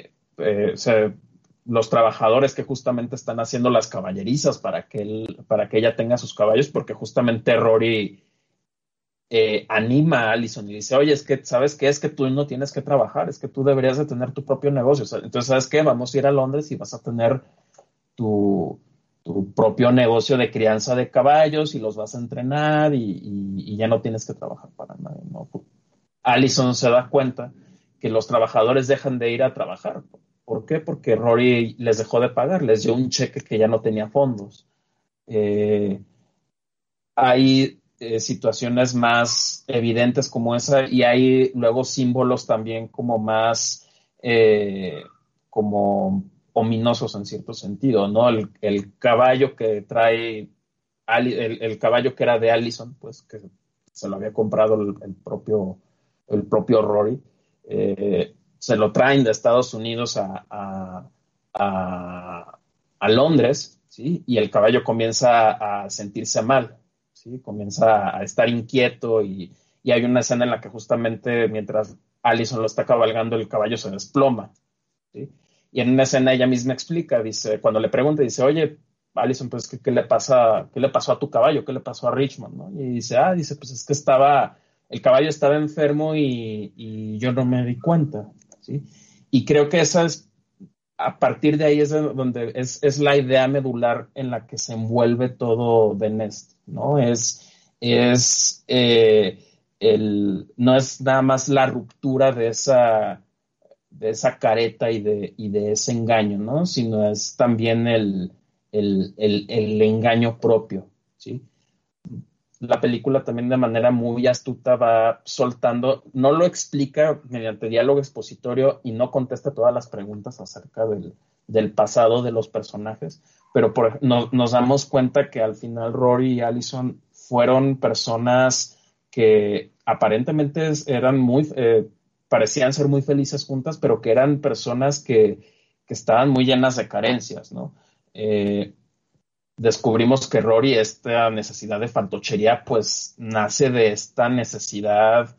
los trabajadores que justamente están haciendo las caballerizas para que ella tenga sus caballos, porque justamente Rory anima a Allison y dice, oye, es que, ¿sabes qué? Es que tú no tienes que trabajar, es que tú deberías de tener tu propio negocio. O sea, entonces, ¿sabes qué? Vamos a ir a Londres y vas a tener tu propio negocio de crianza de caballos y los vas a entrenar y ya no tienes que trabajar para nadie, ¿no? Allison se da cuenta que los trabajadores dejan de ir a trabajar. ¿Por qué? Porque Rory les dejó de pagar, les dio un cheque que ya no tenía fondos. Hay situaciones más evidentes como esa, y hay luego símbolos también como más como ominosos en cierto sentido, ¿no? El caballo que trae el caballo que era de Allison, pues que se lo había comprado el propio Rory, se lo traen de Estados Unidos a Londres, ¿sí? Y el caballo comienza a sentirse mal, ¿sí? Comienza a estar inquieto y hay una escena en la que justamente mientras Allison lo está cabalgando, el caballo se desploma, ¿sí? Y en una escena ella misma explica, dice, cuando le pregunta, dice, oye, Allison, pues, ¿qué le pasó a tu caballo? ¿Qué le pasó a Richmond? ¿No? Y dice, pues es que el caballo estaba enfermo y yo no me di cuenta, ¿sí? Y creo que a partir de ahí es donde es la idea medular en la que se envuelve todo The Nest, ¿no? No es nada más la ruptura de esa careta y de ese engaño, ¿no? Sino es también el engaño propio, ¿sí? La película también de manera muy astuta va soltando, no lo explica mediante diálogo expositorio y no contesta todas las preguntas acerca del pasado de los personajes, pero nos damos cuenta que al final Rory y Allison fueron personas que aparentemente parecían ser muy felices juntas, pero que eran personas que estaban muy llenas de carencias, ¿no? Descubrimos que Rory, esta necesidad de fantochería, pues nace de esta necesidad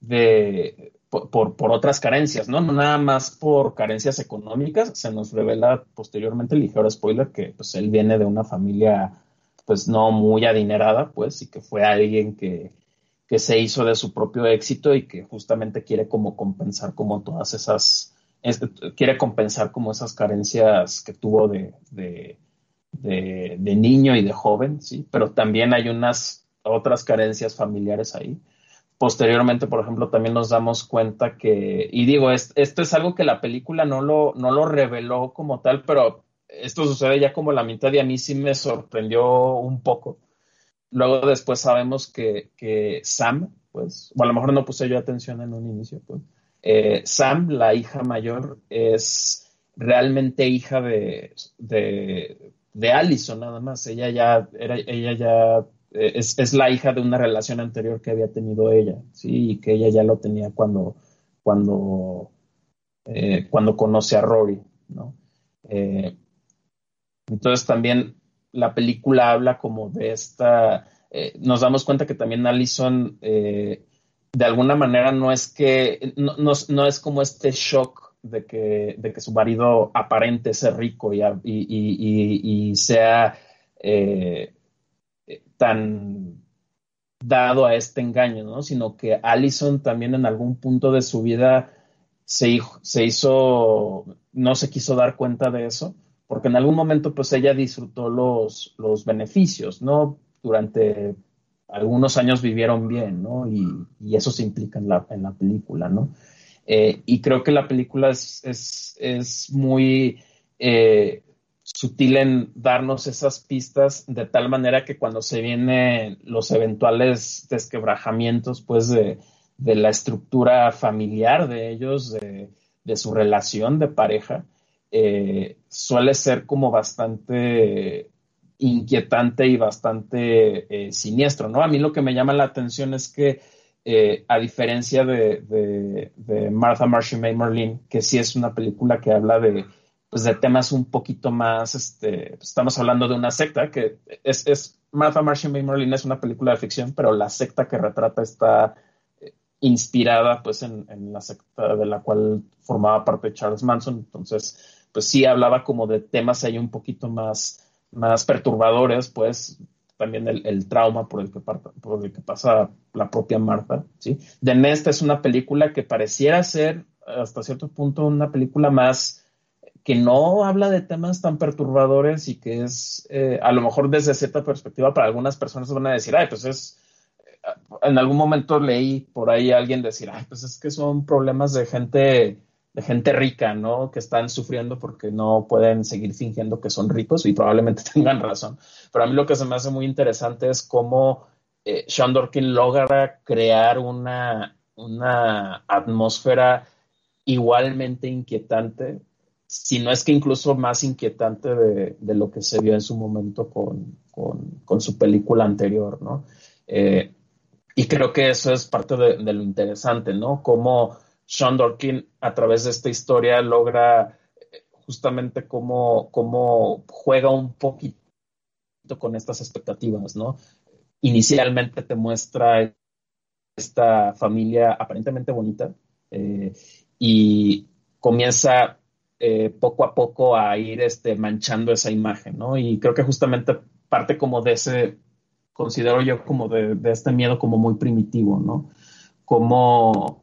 por otras carencias, ¿no? No nada más por carencias económicas. Se nos revela posteriormente, ligero spoiler, que pues él viene de una familia pues no muy adinerada, pues, y que fue alguien que se hizo de su propio éxito y que justamente quiere como compensar como todas esas, quiere compensar como esas carencias que tuvo de niño y de joven, ¿sí? Pero también hay unas otras carencias familiares ahí. posteriormente, por ejemplo, también nos damos cuenta que, y digo, esto es algo que la película no lo reveló como tal, pero esto sucede ya como la mitad y a mí sí me sorprendió un poco. Luego después sabemos que Sam, pues, o a lo mejor no puse yo atención en un inicio, pues, Sam, la hija mayor, es realmente hija de Allison nada más. Ella ya es la hija de una relación anterior que había tenido ella, sí, y que ella ya lo tenía cuando conoce a Rory, ¿no? Entonces también la película habla como de esta, nos damos cuenta que también Allison de alguna manera no es como este shock de que su marido aparente ser rico y sea tan dado a este engaño, ¿no? Sino que Allison también en algún punto de su vida se hizo, no se quiso dar cuenta de eso, porque en algún momento pues ella disfrutó los beneficios, ¿no? Durante algunos años vivieron bien, ¿no? Y eso se implica en la película, ¿no? Y creo que la película es muy sutil en darnos esas pistas de tal manera que cuando se vienen los eventuales desquebrajamientos, pues, de la estructura familiar de ellos, de su relación de pareja, suele ser como bastante inquietante y bastante siniestro, ¿no? A mí lo que me llama la atención es que a diferencia de Martha Marcy May Marlene, que sí es una película que habla de temas un poquito más, estamos hablando de una secta, que Martha Marcy May Marlene es una película de ficción, pero la secta que retrata está inspirada pues en la secta de la cual formaba parte Charles Manson. Entonces pues sí hablaba como de temas ahí un poquito más perturbadores, pues también el trauma por el que pasa la propia Martha, ¿sí? The Nest es una película que pareciera ser hasta cierto punto una película más que no habla de temas tan perturbadores y que es a lo mejor desde cierta perspectiva para algunas personas van a decir, ay, pues en algún momento leí por ahí a alguien decir, ay, pues es que son problemas de gente rica, ¿no? Que están sufriendo porque no pueden seguir fingiendo que son ricos, y probablemente tengan razón. Pero a mí lo que se me hace muy interesante es cómo Sean Dorkin logra crear una atmósfera igualmente inquietante, si no es que incluso más inquietante de lo que se vio en su momento con su película anterior, ¿no? Y creo que eso es parte de lo interesante, ¿no? Cómo Sean Dorkin, a través de esta historia, logra justamente cómo juega un poquito con estas expectativas, ¿no? Inicialmente te muestra esta familia aparentemente bonita y comienza poco a poco a ir manchando esa imagen, ¿no? Y creo que justamente parte como de ese, considero yo como de este miedo como muy primitivo, ¿no? Como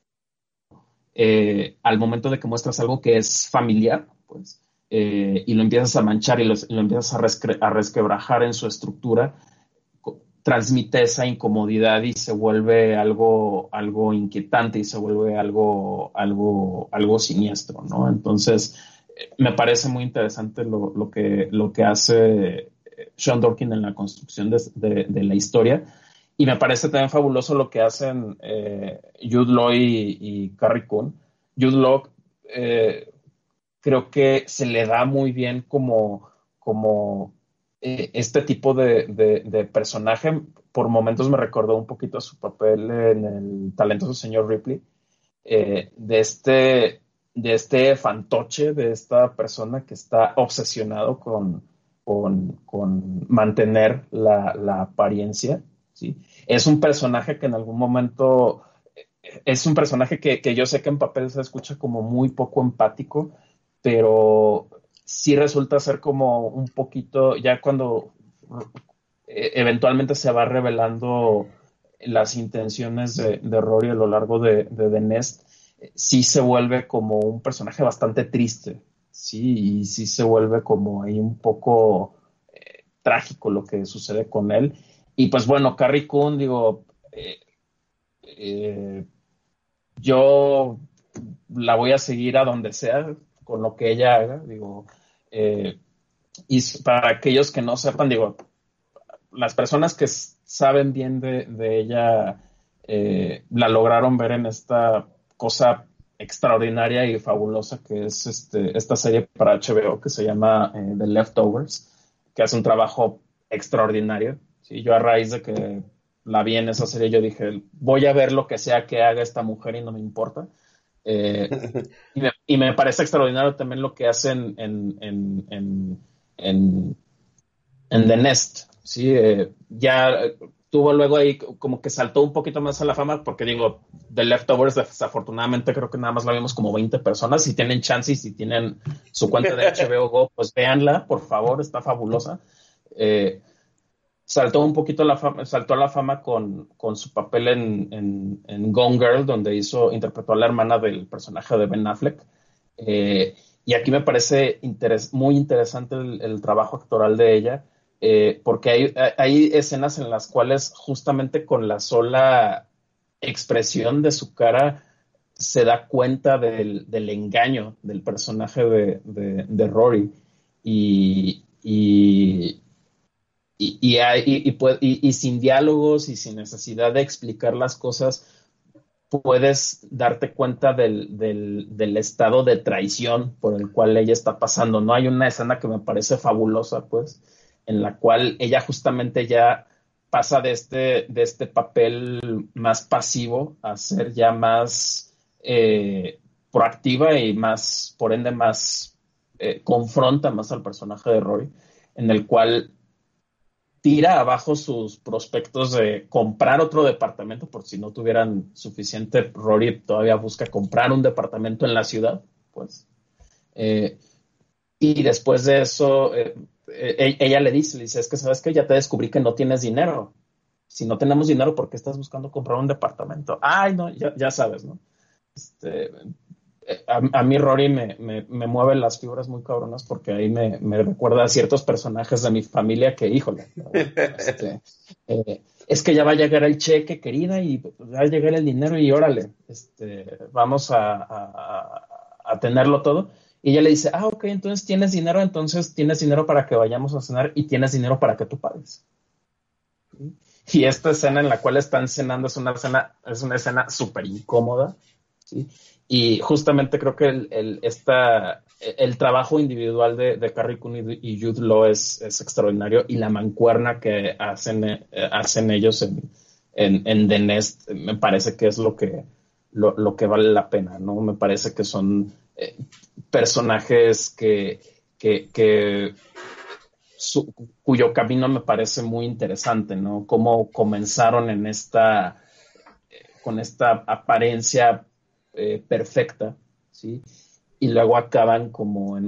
al momento de que muestras algo que es familiar, pues, y lo empiezas a manchar y lo empiezas a resquebrajar en su estructura, transmite esa incomodidad y se vuelve algo inquietante y se vuelve algo siniestro, ¿no? Entonces, me parece muy interesante lo que hace Sean Dorkin en la construcción de la historia. Y me parece también fabuloso lo que hacen Jude Law y Carrie Coon. Jude Law creo que se le da muy bien como este tipo de personaje. Por momentos me recordó un poquito a su papel en El talentoso señor Ripley, de este fantoche, de esta persona que está obsesionado con mantener la apariencia, ¿sí? Es un personaje que en algún momento es un personaje que yo sé que en papel se escucha como muy poco empático, pero sí resulta ser como un poquito, ya cuando eventualmente se va revelando las intenciones de Rory a lo largo de The Nest, sí se vuelve como un personaje bastante triste, sí, y sí se vuelve como ahí un poco trágico lo que sucede con él. Y pues bueno, Carrie Coon, digo, yo la voy a seguir a donde sea con lo que ella haga, digo, y para aquellos que no sepan, digo, las personas que saben bien de ella la lograron ver en esta cosa extraordinaria y fabulosa que es esta serie para HBO que se llama The Leftovers, que hace un trabajo extraordinario. ¿Sí? Yo a raíz de que la vi en esa serie, yo dije, voy a ver lo que sea que haga esta mujer y no me importa. Y me parece extraordinario también lo que hacen en The Nest. ¿Sí? Ya tuvo luego ahí como que saltó un poquito más a la fama, porque digo, The Leftovers desafortunadamente creo que nada más la vimos como 20 personas. Si tienen chance y si tienen su cuenta de HBO Go, pues véanla, por favor, está fabulosa. Saltó un poquito saltó a la fama con su papel en Gone Girl, donde interpretó a la hermana del personaje de Ben Affleck. Y aquí me parece muy interesante el trabajo actoral de ella, porque hay escenas en las cuales justamente con la sola expresión de su cara se da cuenta del engaño del personaje de Rory. Y sin diálogos y sin necesidad de explicar las cosas, puedes darte cuenta del estado de traición por el cual ella está pasando, ¿no? Hay una escena que me parece fabulosa, pues, en la cual ella justamente ya pasa de este papel más pasivo a ser ya más proactiva y más, por ende, más confronta más al personaje de Rory, en el cual tira abajo sus prospectos de comprar otro departamento, por si no tuvieran suficiente. Rory todavía busca comprar un departamento en la ciudad, pues. Y después de eso, ella le dice, es que sabes que ya te descubrí que no tienes dinero. Si no tenemos dinero, ¿por qué estás buscando comprar un departamento? Ay, no, ya sabes, ¿no? A mí Rory me mueve las fibras muy cabronas, porque ahí me recuerda a ciertos personajes de mi familia que, híjole, es que ya va a llegar el cheque, querida, y va a llegar el dinero y órale, vamos a tenerlo todo. Y ella le dice, ok, entonces tienes dinero para que vayamos a cenar y tienes dinero para que tú pagues. Y esta escena en la cual están cenando es una escena súper incómoda, ¿sí? Y justamente creo que el trabajo individual de Carrie Coon y Jude Law es extraordinario, y la mancuerna que hacen ellos en The Nest me parece que es lo que vale la pena, ¿no? Me parece que son personajes cuyo camino me parece muy interesante, ¿no? Cómo comenzaron con esta apariencia perfecta, ¿sí? Y luego acaban como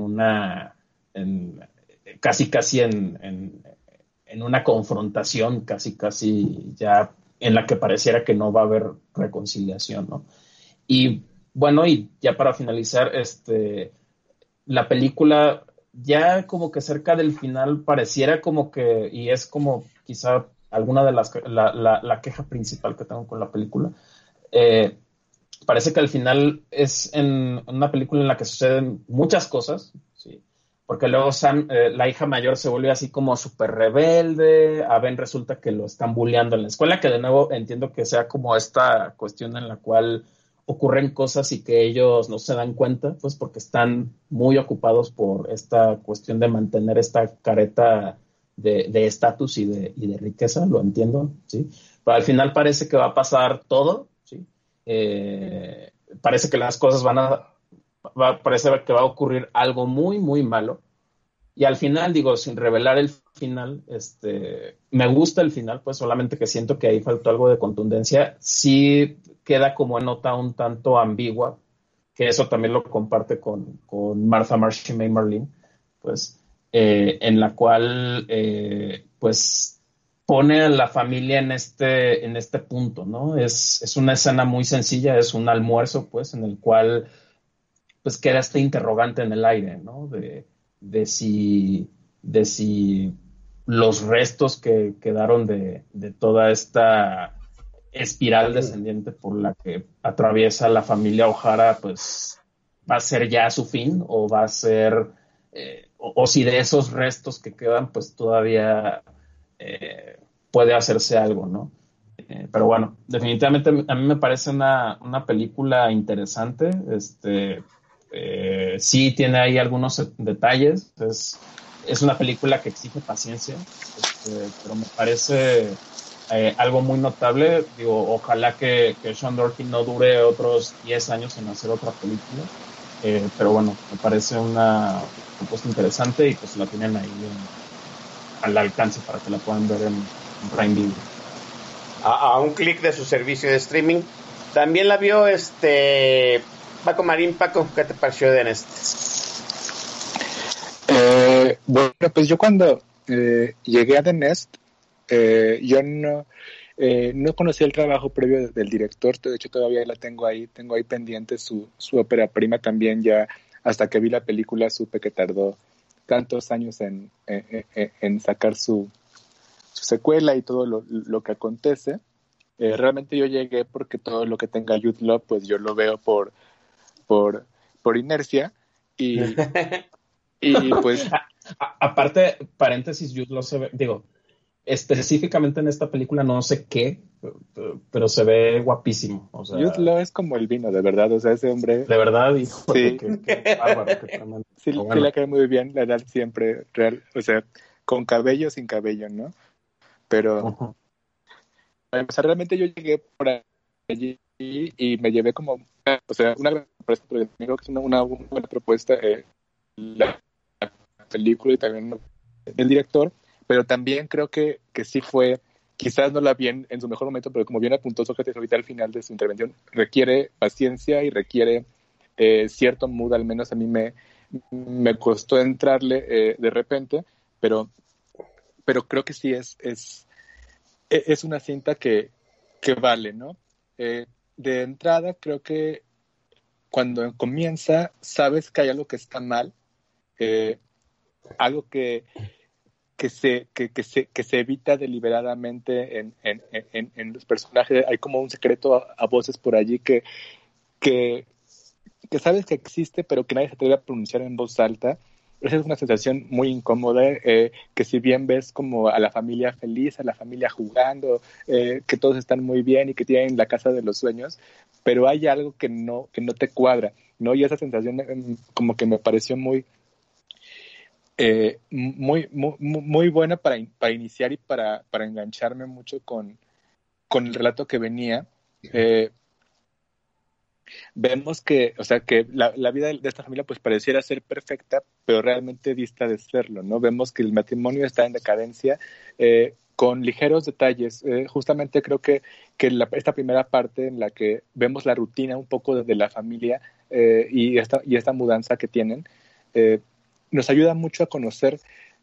casi en una confrontación, casi ya en la que pareciera que no va a haber reconciliación, ¿no? Y bueno, y ya para finalizar, la película ya como que cerca del final pareciera como que, y es como quizá alguna de la queja principal que tengo con la película, parece que al final es en una película en la que suceden muchas cosas, ¿sí? Porque luego Sam, la hija mayor, se vuelve así como súper rebelde. A Ben resulta que lo están bulleando en la escuela, que de nuevo entiendo que sea como esta cuestión en la cual ocurren cosas y que ellos no se dan cuenta, pues porque están muy ocupados por esta cuestión de mantener esta careta de estatus y de riqueza, lo entiendo, ¿sí? Pero al final parece que va a pasar todo, ¿sí? Parece que las cosas parece que va a ocurrir algo muy, muy malo. Y al final, digo, sin revelar el final, me gusta el final, pues solamente que siento que ahí faltó algo de contundencia. Sí queda como nota un tanto ambigua, que eso también lo comparte con Martha Marsh y Mae Marlene, pues, en la cual, pues, pone a la familia en este punto, ¿no? Es una escena muy sencilla, es un almuerzo, pues, en el cual, pues, queda este interrogante en el aire, ¿no? De si los restos que quedaron de toda esta espiral descendiente por la que atraviesa la familia O'Hara, pues va a ser ya su fin, o va a ser, o si de esos restos que quedan, pues todavía puede hacerse algo, ¿no? Pero bueno, definitivamente a mí me parece una película interesante. Sí tiene ahí algunos detalles. Es una película que exige paciencia, pero me parece algo muy notable. Digo, ojalá que Sean Doherty no dure otros 10 años en hacer otra película. Pero bueno, me parece una propuesta interesante y pues la tienen ahí al alcance para que la puedan ver en Prime Video. A un clic de su servicio de streaming. También la vio Paco Marín. Paco, ¿qué te pareció de Nest? Bueno, pues yo cuando llegué a The Nest, yo no conocía el trabajo previo del director. De hecho todavía la tengo ahí pendiente su ópera prima también. Ya hasta que vi la película supe que tardó tantos años en sacar su secuela y todo lo que acontece. Realmente yo llegué porque todo lo que tenga Jude Law, pues yo lo veo por inercia y pues aparte, paréntesis, Jude Law se ve, digo, específicamente en esta película no sé qué, pero se ve guapísimo. O sea, Jude Law es como el vino, de verdad. O sea, ese hombre, de verdad, hijo, sí, qué bárbaro, qué tremendo. Sí, bueno. Sí, le cae muy bien, la edad siempre real, o sea, con cabello, sin cabello, ¿no? Pero o sea, realmente yo llegué por allí y me llevé como, o sea, una gran propuesta, porque creo que es una buena propuesta la película y también el director, pero también creo que sí fue, quizás no la vi en su mejor momento, pero como bien apuntó Sócrates ahorita al final de su intervención, requiere paciencia y requiere cierto mood. Al menos a mí me costó entrarle de repente, pero creo que sí es una cinta que vale, ¿no? De entrada, creo que cuando comienza, sabes que hay algo que está mal, algo que se evita deliberadamente en los personajes. Hay como un secreto a voces por allí que sabes que existe, pero que nadie se atreve a pronunciar en voz alta. Esa es una sensación muy incómoda, que si bien ves como a la familia feliz, a la familia jugando, que todos están muy bien y que tienen la casa de los sueños, pero hay algo que no te cuadra, ¿no? Y esa sensación como que me pareció muy buena para iniciar y para engancharme mucho con el relato que venía. Vemos que, o sea, que la vida de esta familia pues pareciera ser perfecta, pero realmente dista de serlo, ¿no? Vemos que el matrimonio está en decadencia, con ligeros detalles. Justamente creo que esta primera parte en la que vemos la rutina un poco de la familia y esta mudanza que tienen, nos ayuda mucho a conocer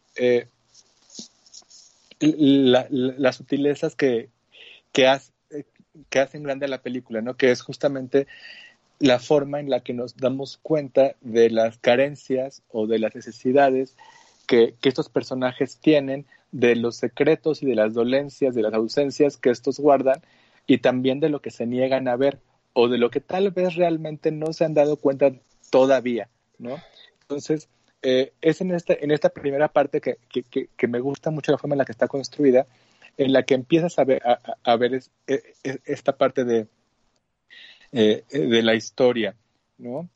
las sutilezas que hacen grande a la película, ¿no? Que es justamente la forma en la que nos damos cuenta de las carencias o de las necesidades que estos personajes tienen, de los secretos y de las dolencias, de las ausencias que estos guardan, y también de lo que se niegan a ver o de lo que tal vez realmente no se han dado cuenta todavía, ¿no? Entonces, es en esta primera parte que me gusta mucho la forma en la que está construida, en la que empiezas a ver esta parte de la historia, ¿no?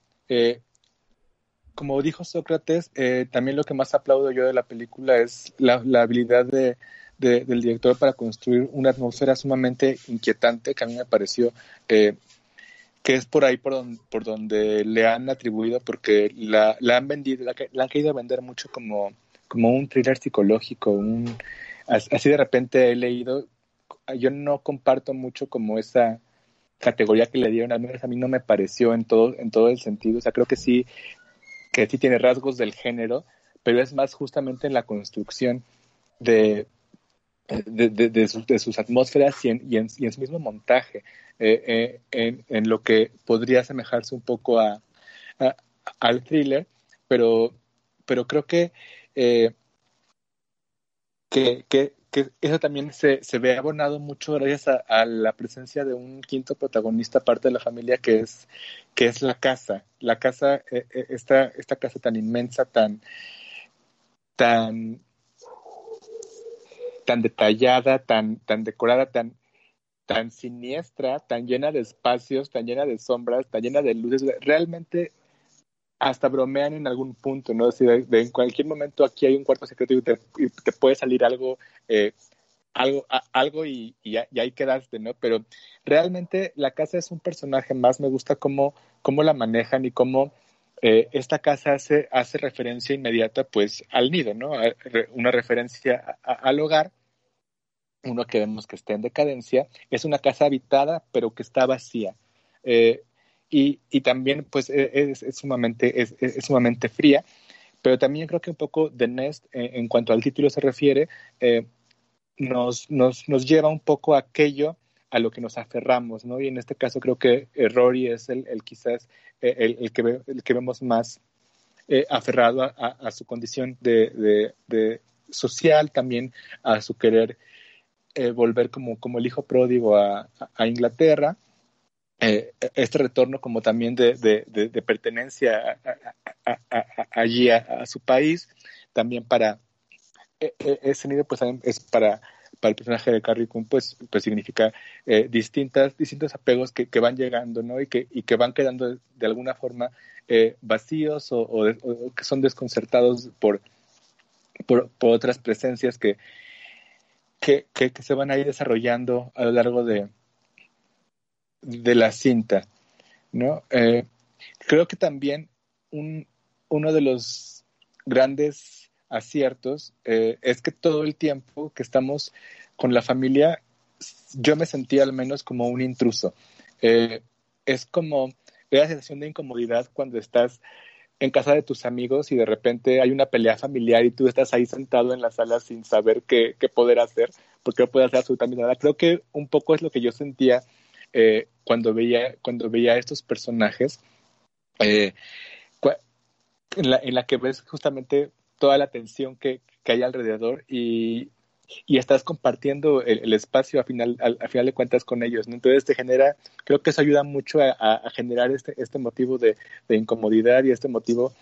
Como dijo Sócrates, también lo que más aplaudo yo de la película es la habilidad del director para construir una atmósfera sumamente inquietante, que a mí me pareció que es por ahí por donde le han atribuido, porque la han vendido, la han querido vender mucho como un thriller psicológico, así de repente he leído. Yo no comparto mucho como esa categoría que le dieron, al menos a mí no me pareció en todo el sentido. O sea, creo que sí tiene rasgos del género, pero es más justamente en la construcción de sus atmósferas y en su mismo montaje, en lo que podría asemejarse un poco al thriller, pero creo que que eso también se ve abonado mucho gracias a la presencia de un quinto protagonista, parte de la familia, que es la casa. La casa, esta casa tan inmensa, tan detallada, tan decorada, tan siniestra, tan llena de espacios, tan llena de sombras, tan llena de luces. Realmente hasta bromean en algún punto, ¿no? Si en cualquier momento aquí hay un cuarto secreto y te puede salir algo y ahí quedaste, ¿no? Pero realmente la casa es un personaje más. Me gusta cómo la manejan y cómo esta casa hace referencia inmediata, pues, al nido, ¿no? Una referencia al hogar. Uno que vemos que está en decadencia. Es una casa habitada, pero que está vacía. Y también, pues, es sumamente fría. Pero también creo que un poco The Nest, en cuanto al título se refiere, nos lleva un poco a aquello a lo que nos aferramos, ¿no? Y en este caso creo que Rory es el quizás el que vemos más aferrado a su condición de social, también a su querer volver como el hijo pródigo a Inglaterra, este retorno como también de pertenencia allí a su país, también para ese nido, pues es para el personaje de Carrie Coon, pues significa distintos apegos que van llegando, ¿no? Y que van quedando de alguna forma vacíos o que son desconcertados por otras presencias que se van a ir desarrollando a lo largo de la cinta, ¿no? Creo que también uno de los grandes aciertos es que todo el tiempo que estamos con la familia, yo me sentía al menos como un intruso. Es como la sensación de incomodidad cuando estás en casa de tus amigos y de repente hay una pelea familiar y tú estás ahí sentado en la sala sin saber qué poder hacer, porque no puedes hacer absolutamente nada. Creo que un poco es lo que yo sentía cuando veía a estos personajes, en la que ves justamente toda la tensión que hay alrededor y estás compartiendo el espacio al final de cuentas con ellos, ¿no? Entonces creo que eso ayuda mucho a generar este motivo de incomodidad y este motivo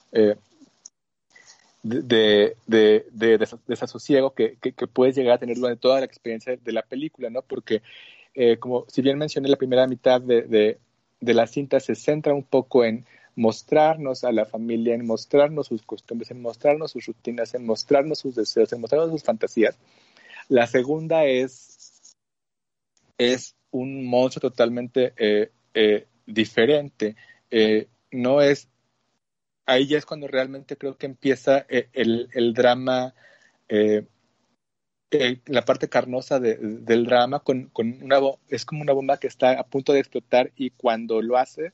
de desasosiego que puedes llegar a tener durante toda la experiencia de la película, ¿no? Porque como si bien mencioné, la primera mitad de la cinta se centra un poco en mostrarnos a la familia, en mostrarnos sus costumbres, en mostrarnos sus rutinas, en mostrarnos sus deseos, en mostrarnos sus fantasías. La segunda es un monstruo totalmente diferente. No es, ahí ya es cuando realmente creo que empieza el drama, la parte carnosa del drama con es como una bomba que está a punto de explotar y cuando lo hace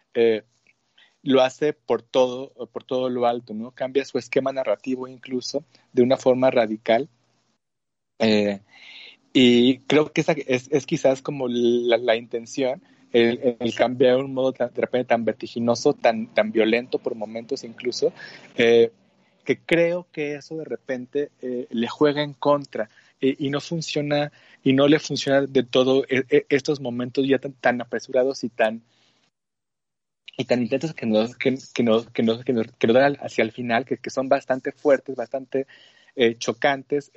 por todo lo alto, ¿no? Cambia su esquema narrativo incluso de una forma radical. Y creo que esa es quizás como la intención, el cambiar de un modo de repente tan vertiginoso, tan violento por momentos incluso, que creo que eso de repente le juega en contra y no funciona, y no le funciona de todo estos momentos ya tan apresurados y tan intensos que nos dan hacia el final, que son bastante fuertes, bastante chocantes,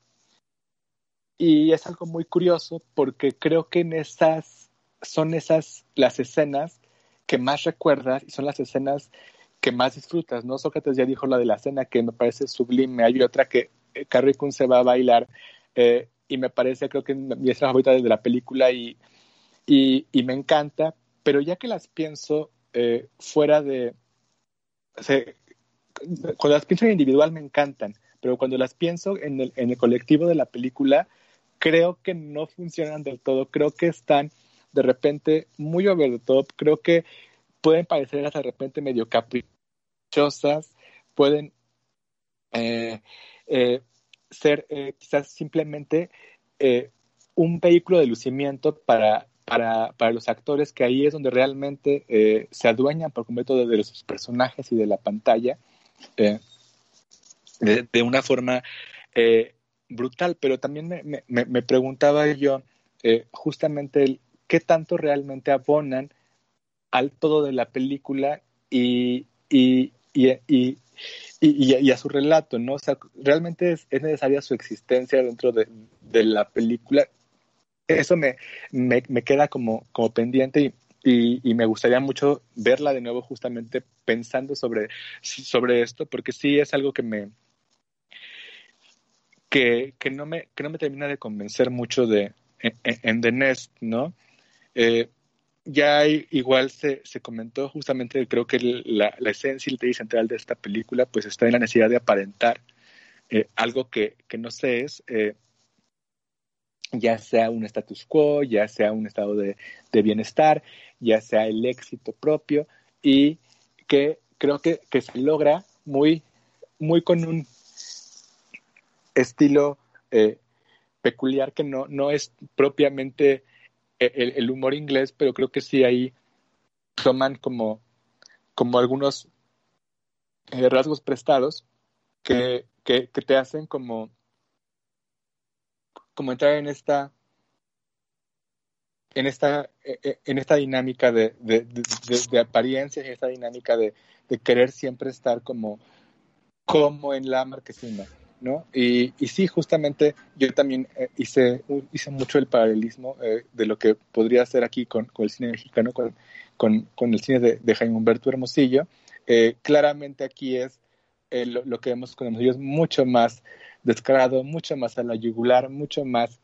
y es algo muy curioso porque creo que son esas las escenas que más recuerdas y son las escenas que más disfrutas, ¿no? Sócrates ya dijo la de la cena que me parece sublime. Hay otra que Carrie Coon se va a bailar y me parece, creo que mi escena favorita de la película y me encanta, pero ya que las pienso fuera de... cuando las pienso en individual me encantan, pero cuando las pienso en el colectivo de la película, creo que no funcionan del todo. Creo que están de repente muy over the top. Creo que pueden parecer de repente medio caprichosas, pueden ser quizás simplemente un vehículo de lucimiento para los actores, que ahí es donde realmente se adueñan por completo de los personajes y de la pantalla de una forma brutal, pero también me preguntaba yo justamente qué tanto realmente abonan al todo de la película y a su relato, ¿no? O sea, realmente es necesaria su existencia dentro de la película. Eso me queda como pendiente y me gustaría mucho verla de nuevo justamente pensando sobre esto, porque sí es algo que no me termina de convencer mucho en The Nest, ¿no? Ya igual se comentó justamente, creo que la esencia y el tema central de esta película pues está en la necesidad de aparentar algo que no se es, ya sea un status quo, ya sea un estado de bienestar, ya sea el éxito propio, y que creo que se logra muy, muy con un estilo peculiar que no es propiamente el humor inglés, pero creo que sí ahí toman como algunos rasgos prestados que te hacen como entrar en esta dinámica de apariencia, en esta dinámica de querer siempre estar como en la marquesina, ¿no? Y sí, justamente yo también hice mucho el paralelismo de lo que podría hacer aquí con el cine mexicano, con el cine de Jaime Humberto Hermosillo. Claramente aquí es lo que vemos con Hermosillo es mucho más descarado, mucho más a la yugular, mucho más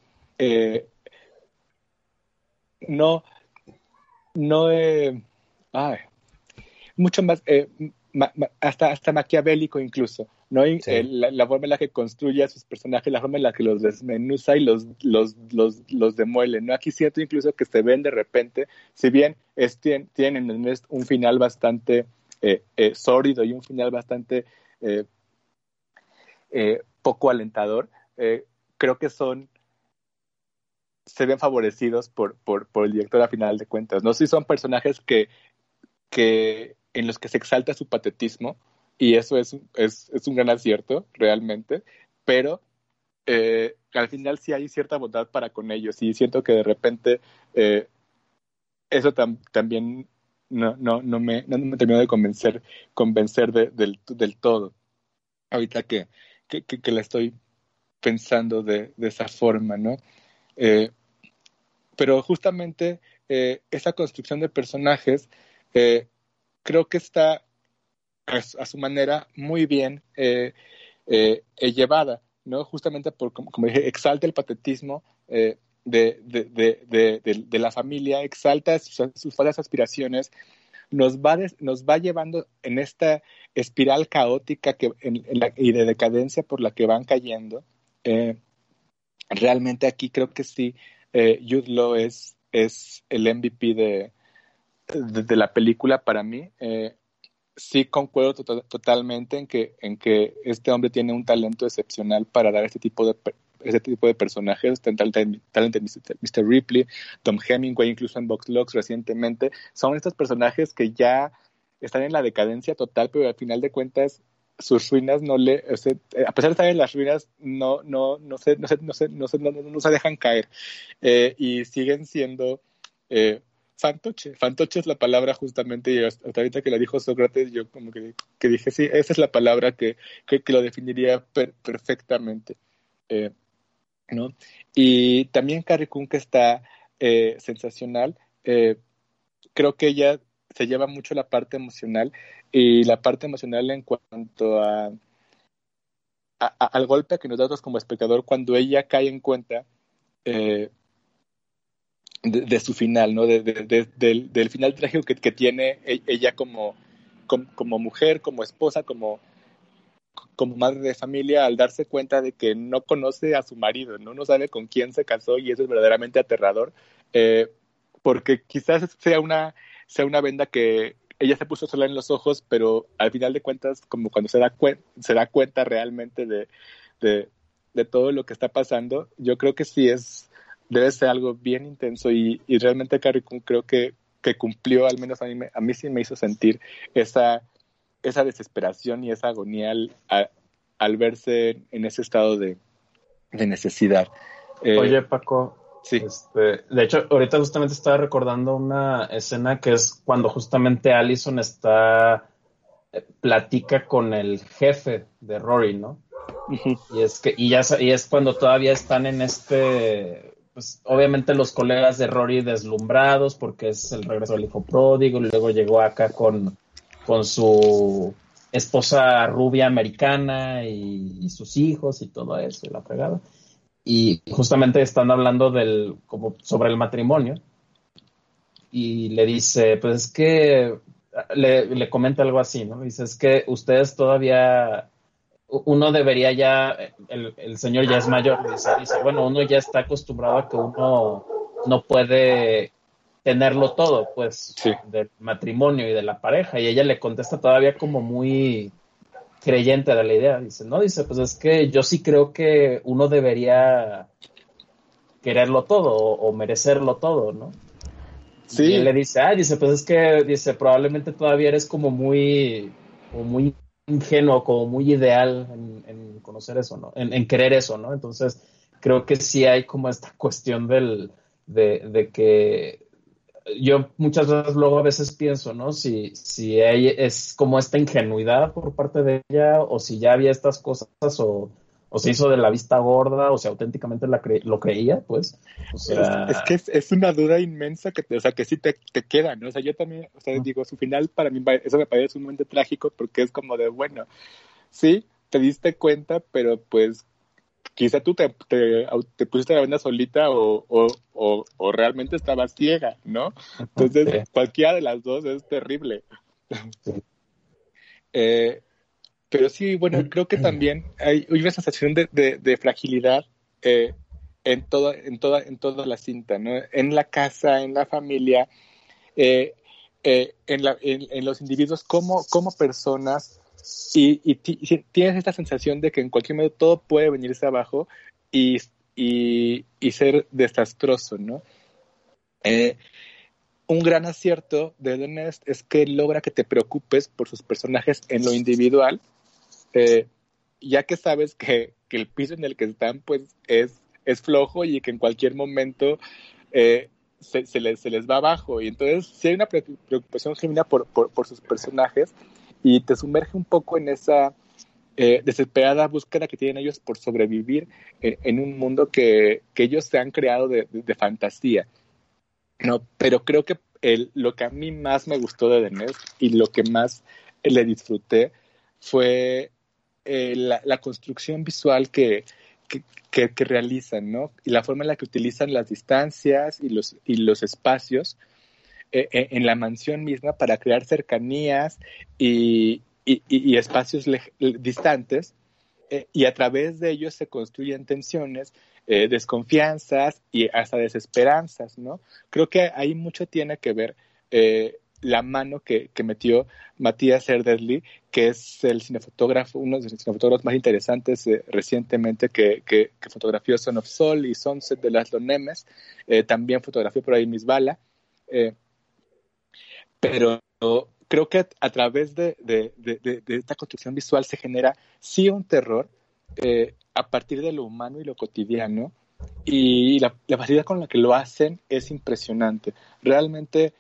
mucho más hasta maquiavélico incluso, ¿no? Sí. La forma en la que construye a sus personajes, la forma en la que los desmenuza y los demuele, ¿no? Aquí siento incluso que se ven de repente, si bien tienen un final bastante sórdido y un final bastante poco alentador, creo que se ven favorecidos por el director a final de cuentas, ¿no? Sí son personajes que en los que se exalta su patetismo, y eso es un gran acierto realmente, pero al final sí hay cierta bondad para con ellos, y siento que de repente eso también no me terminó de convencer del todo, ahorita que la estoy pensando de esa forma, ¿no? Pero justamente esa construcción de personajes creo que está a su manera muy bien llevada, ¿no? Justamente como dije, exalta el patetismo de la familia, exalta sus falsas aspiraciones, nos va llevando en esta espiral caótica y de decadencia por la que van cayendo. Realmente aquí creo que sí, Jude Law es el MVP de la película para mí. Sí concuerdo totalmente en que este hombre tiene un talento excepcional para dar este tipo de personajes. Talento Mr. Ripley, Tom Hemingway, incluso en Vox Lux recientemente. Son estos personajes que ya están en la decadencia total, pero al final de cuentas sus ruinas a pesar de estar en las ruinas, no se dejan caer, y siguen siendo fantoche es la palabra justamente, y hasta ahorita que la dijo Sócrates, yo como que dije, sí, esa es la palabra que lo definiría perfectamente, ¿no? Y también Carrie Coon, que está sensacional. Creo que ella se lleva mucho la parte emocional, y la parte emocional en cuanto al golpe que nos da como espectador cuando ella cae en cuenta de su final, ¿no? Del final trágico que tiene ella como mujer, como esposa, como madre de familia, al darse cuenta de que no conoce a su marido, no sabe con quién se casó, y eso es verdaderamente aterrador, porque quizás sea una venda que ella se puso sola en los ojos, pero al final de cuentas, como cuando se da cuenta realmente de todo lo que está pasando, yo creo que sí debe ser algo bien intenso, y realmente Carrie Coon creo que cumplió, al menos a mí sí me hizo sentir esa desesperación y esa agonía al verse en ese estado de necesidad. Oye, Paco, sí. De hecho, ahorita justamente estaba recordando una escena que es cuando justamente Allison platica con el jefe de Rory, ¿no? Uh-huh. Y es cuando todavía están en pues obviamente los colegas de Rory deslumbrados porque es el regreso del hijo pródigo, y luego llegó acá con su esposa rubia americana y sus hijos y todo eso, y la fregada. Y justamente están hablando como sobre el matrimonio, y le dice, pues es que le comenta algo así, ¿no? Dice, es que ustedes todavía, uno debería ya, el señor ya es mayor, dice, bueno, uno ya está acostumbrado a que uno no puede tenerlo todo, pues, sí, del matrimonio y de la pareja, y ella le contesta todavía como muy creyente de la idea, dice, pues es que yo sí creo que uno debería quererlo todo o merecerlo todo, ¿no? Sí. Y él le dice, pues es que, probablemente todavía eres como muy ingenuo, como muy ideal en conocer eso, ¿no? En querer eso, ¿no? Entonces, creo que sí hay como esta cuestión de que yo muchas veces luego a veces pienso, ¿no? Si es como esta ingenuidad por parte de ella, o si ya había estas cosas, o se hizo de la vista gorda, o si auténticamente lo creía, pues. O sea... Es que es una duda inmensa que sí te queda, ¿no? O sea, yo también, digo, su final para mí, eso me parece sumamente trágico, porque es como de, bueno, sí, te diste cuenta, pero pues quizá tú te pusiste la venda solita o realmente estabas ciega, ¿no? Entonces, sí, cualquiera de las dos es terrible. Sí. Pero sí, bueno, creo que también hay una sensación de fragilidad en toda la cinta, ¿no? En la casa, en la familia, en los individuos como personas, y tienes esta sensación de que en cualquier momento todo puede venirse abajo y ser desastroso, ¿no? Un gran acierto de Denis es que logra que te preocupes por sus personajes en lo individual, ya que sabes que el piso en el que están pues es flojo y que en cualquier momento se les va abajo, y entonces sí hay una preocupación genuina por sus personajes, y te sumerge un poco en esa desesperada búsqueda que tienen ellos por sobrevivir en un mundo que ellos se han creado de fantasía, ¿no? Pero creo que lo que a mí más me gustó de Denis y lo que más le disfruté fue la construcción visual que realizan, ¿no? Y la forma en la que utilizan las distancias y los espacios en la mansión misma para crear cercanías y espacios distantes, y a través de ellos se construyen tensiones, desconfianzas y hasta desesperanzas, ¿no? Creo que ahí mucho tiene que ver la mano que metió Matthias Ederle, que es el cinefotógrafo, uno de los cinefotógrafos más interesantes recientemente, que fotografió Son of Saul y Sunset de Laszlo Nemes, también fotografió por ahí Misbala, pero creo que a través de esta construcción visual se genera sí un terror a partir de lo humano y lo cotidiano, y la facilidad con la que lo hacen es impresionante. Realmente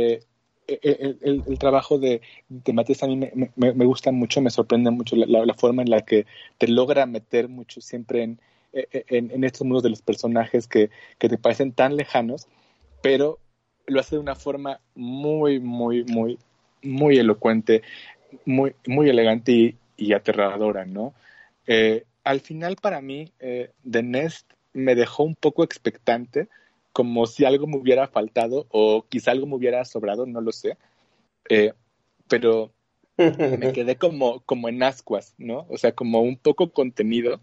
el trabajo de Matías a mí me gusta mucho, me sorprende mucho la forma en la que te logra meter mucho siempre en estos mundos de los personajes que te parecen tan lejanos, pero lo hace de una forma muy, muy, muy, muy elocuente, muy, muy elegante y aterradora, ¿no? Al final, para mí, The Nest me dejó un poco expectante, como si algo me hubiera faltado o quizá algo me hubiera sobrado, no lo sé, pero me quedé como en ascuas, ¿no? O sea, como un poco contenido,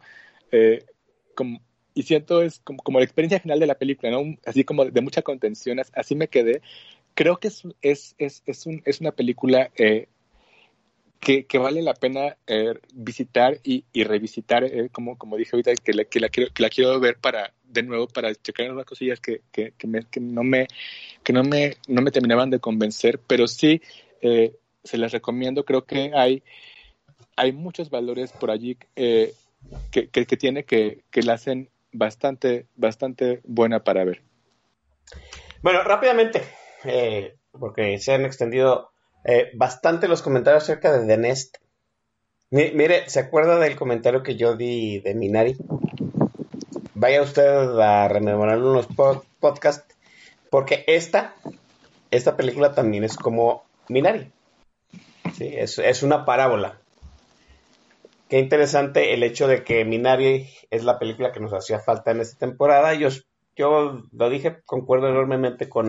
y siento es como la experiencia general de la película, ¿no? Así como de mucha contención, así me quedé. Creo que es una película que vale la pena visitar y revisitar, como dije ahorita, que la quiero ver de nuevo para checar unas cosillas que no me terminaban de convencer, pero sí se las recomiendo. Creo que hay muchos valores por allí tiene que la hacen bastante buena para ver. Bueno, rápidamente, porque se han extendido bastante los comentarios acerca de The Nest. Mire, ¿se acuerda del comentario que yo di de Minari? Vaya usted a rememorarlo en los podcasts, porque esta película también es como Minari. Sí, es una parábola. Qué interesante el hecho de que Minari es la película que nos hacía falta en esta temporada. Yo lo dije, concuerdo enormemente con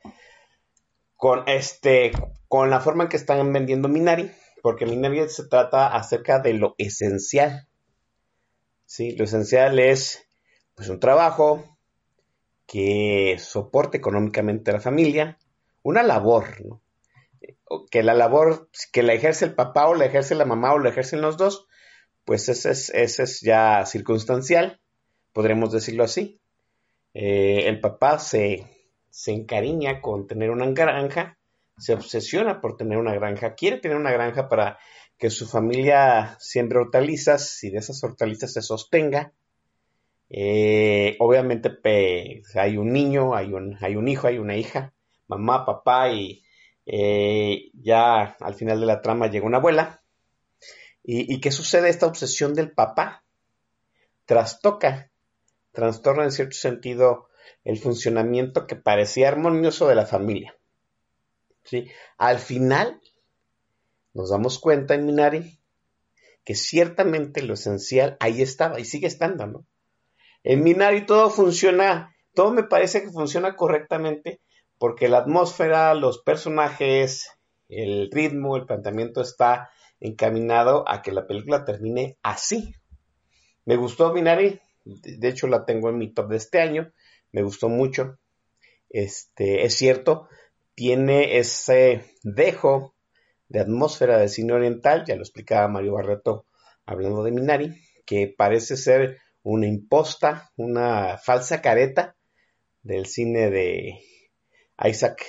la forma en que están vendiendo Minari, porque Minari se trata acerca de lo esencial. Sí, lo esencial es pues un trabajo que soporte económicamente a la familia, una labor, ¿no? Que la labor que la ejerce el papá o la ejerce la mamá o la ejercen los dos, pues ese es ya circunstancial, podremos decirlo así. El papá se encariña con tener una granja, se obsesiona por tener una granja, quiere tener una granja para que su familia siembre hortalizas y de esas hortalizas se sostenga. Obviamente hay un niño, hay un hijo, hay una hija, mamá, papá y ya al final de la trama llega una abuela. ¿Y qué sucede? Esta obsesión del papá trastorna en cierto sentido el funcionamiento que parecía armonioso de la familia. ¿Sí? Al final nos damos cuenta en Minari que ciertamente lo esencial ahí estaba y sigue estando, ¿no? En Minari todo me parece que funciona correctamente porque la atmósfera, los personajes, el ritmo, el planteamiento está encaminado a que la película termine así. Me gustó Minari, de hecho la tengo en mi top de este año, me gustó mucho. Es cierto, tiene ese dejo de atmósfera de cine oriental, ya lo explicaba Mario Barreto hablando de Minari, que parece ser una imposta, una falsa careta del cine de Isaac,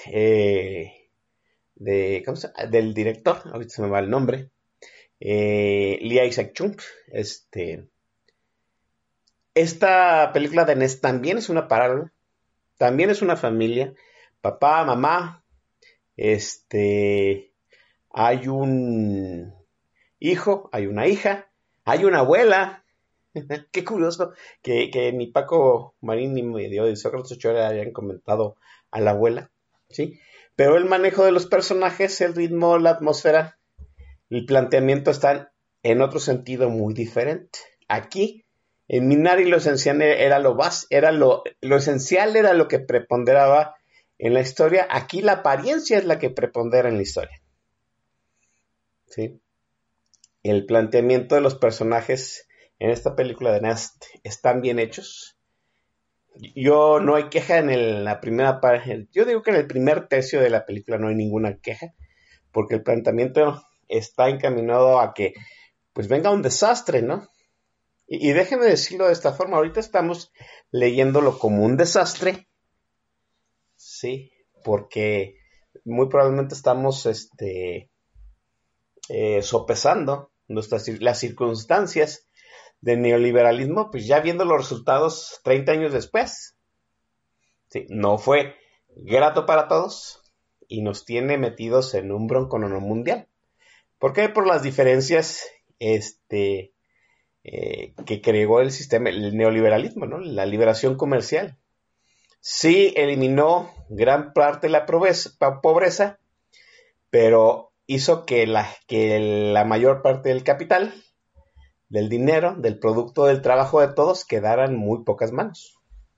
del director, ahorita se me va el nombre, Lee Isaac Chung. Esta película de Nest también es una parábola, también es una familia, papá, mamá, hay un hijo, hay una hija, hay una abuela. Qué curioso que ni Paco Marín ni Sócrates Ochoa hayan comentado a la abuela, ¿sí? Pero el manejo de los personajes, el ritmo, la atmósfera, el planteamiento están en otro sentido muy diferente. Aquí, en Minari lo esencial era lo esencial era lo que preponderaba en la historia. Aquí la apariencia es la que prepondera en la historia, ¿sí? El planteamiento de los personajes en esta película de Nest están bien hechos. Yo no hay queja en la primera parte. Yo digo que en el primer tercio de la película no hay ninguna queja, porque el planteamiento está encaminado a que pues venga un desastre, ¿no? Y déjenme decirlo de esta forma, ahorita estamos leyéndolo como un desastre, sí, porque muy probablemente estamos sopesando las circunstancias del neoliberalismo, pues ya viendo los resultados 30 años después. Sí, no fue grato para todos y nos tiene metidos en un bronconono mundial. ¿Por qué? Por las diferencias que creó el sistema, el neoliberalismo, ¿no? La liberación comercial. Sí eliminó gran parte de la pobreza, pero hizo que la mayor parte del capital, del dinero, del producto del trabajo de todos, quedaran muy pocas manos.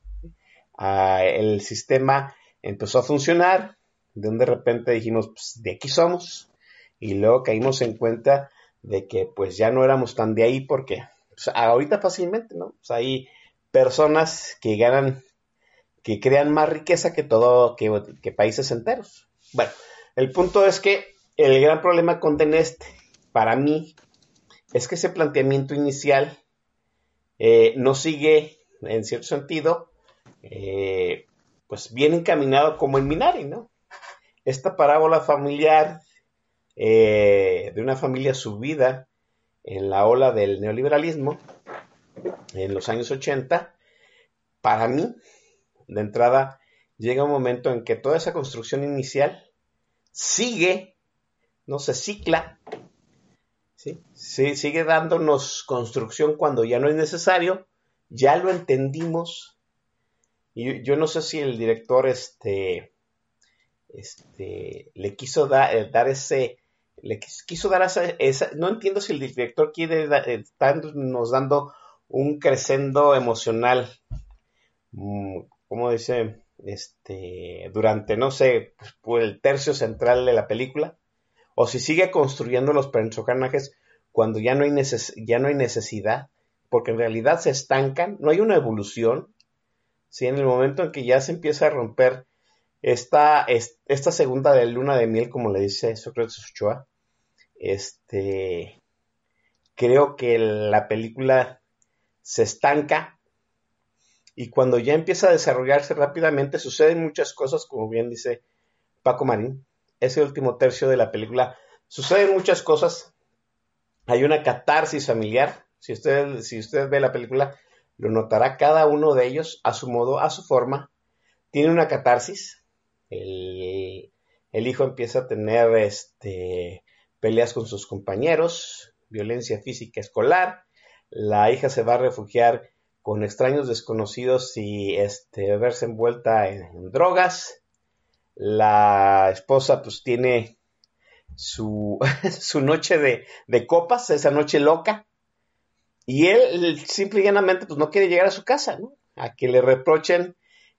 El sistema empezó a funcionar, de repente dijimos, pues de aquí somos, y luego caímos en cuenta de que pues ya no éramos tan de ahí, porque pues, ahorita fácilmente, ¿no? Pues, hay personas que crean más riqueza que países enteros. Bueno, el punto es que el gran problema con The Nest, para mí, es que ese planteamiento inicial no sigue, en cierto sentido, pues bien encaminado como en Minari, ¿no? Esta parábola familiar de una familia subida en la ola del neoliberalismo, en los años 80, para mí, de entrada, llega un momento en que toda esa construcción inicial sigue, no se cicla, ¿sí? Sigue dándonos construcción cuando ya no es necesario, ya lo entendimos. Y yo no sé si el director le quiso dar ese, no entiendo si el director quiere estarnos dando un crescendo emocional, como dice, durante, no sé, pues, por el tercio central de la película, o si sigue construyendo los personajes cuando ya no hay necesidad, porque en realidad se estancan, no hay una evolución, ¿sí? En el momento en que ya se empieza a romper esta segunda de luna de miel, como le dice Sócrates Ochoa, creo que la película se estanca, y cuando ya empieza a desarrollarse rápidamente suceden muchas cosas, como bien dice Paco Marín. Ese último tercio de la película suceden muchas cosas, hay una catarsis familiar. Si usted ve la película, lo notará, cada uno de ellos a su modo, a su forma, tiene una catarsis. El hijo empieza a tener peleas con sus compañeros, violencia física escolar, la hija se va a refugiar con extraños desconocidos y verse envuelta en drogas. La esposa pues tiene su noche de copas, esa noche loca, y él simple y llanamente pues no quiere llegar a su casa, ¿no? A que le reprochen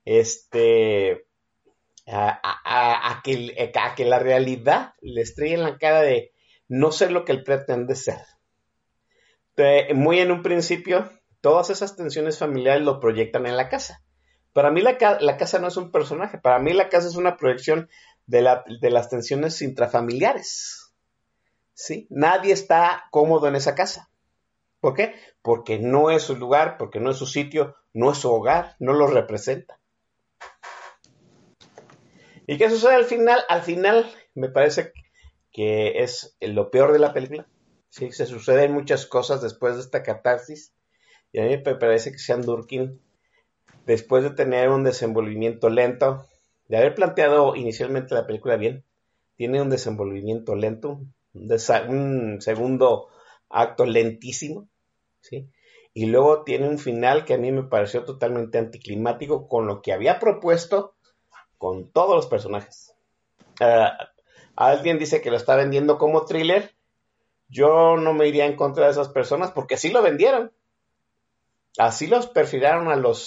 a que la realidad le estrelle en la cara de no ser lo que él pretende ser. Muy en un principio, todas esas tensiones familiares lo proyectan en la casa. Para mí la casa no es un personaje, para mí la casa es una proyección de las tensiones intrafamiliares, ¿sí? Nadie está cómodo en esa casa. ¿Por qué? Porque no es su lugar, porque no es su sitio, no es su hogar, no lo representa. ¿Y qué sucede al final? Al final me parece que es lo peor de la película. Sí, se suceden muchas cosas después de esta catarsis, y a mí me parece que Sean Durkin, después de tener un desenvolvimiento lento, de haber planteado inicialmente la película bien, tiene un desenvolvimiento lento, un segundo acto lentísimo, ¿sí? Y luego tiene un final que a mí me pareció totalmente anticlimático con lo que había propuesto con todos los personajes. Alguien dice que lo está vendiendo como thriller. Yo no me iría en contra de esas personas porque así lo vendieron. Así los perfilaron a los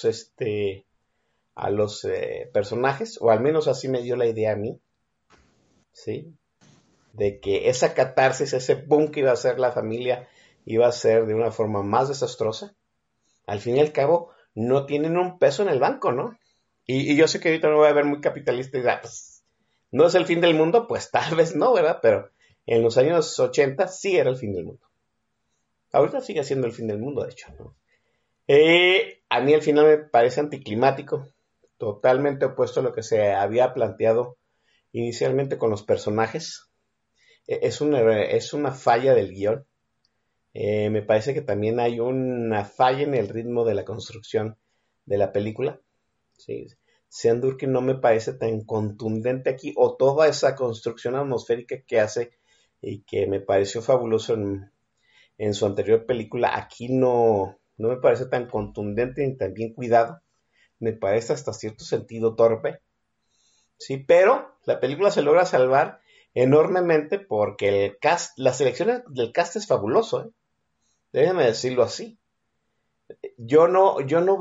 personajes, o al menos así me dio la idea a mí, ¿sí? De que esa catarsis, ese boom que iba a ser la familia, iba a ser de una forma más desastrosa. Al fin y al cabo, no tienen un peso en el banco, ¿no? Y yo sé que ahorita me voy a ver muy capitalista y pues, ¿no es el fin del mundo? Pues tal vez no, ¿verdad? Pero en los años 80 sí era el fin del mundo. Ahorita sigue siendo el fin del mundo, de hecho, ¿no? A mí el final me parece anticlimático, totalmente opuesto a lo que se había planteado inicialmente con los personajes. Es una falla del guión. Me parece que también hay una falla en el ritmo de la construcción de la película. Sí. Sean Durkin no me parece tan contundente aquí, o toda esa construcción atmosférica que hace y que me pareció fabuloso en su anterior película, aquí no me parece tan contundente ni tan bien cuidado. Me parece hasta cierto sentido torpe. Sí, pero la película se logra salvar enormemente porque el cast, la selección del cast es fabuloso, ¿eh? Déjenme decirlo así. No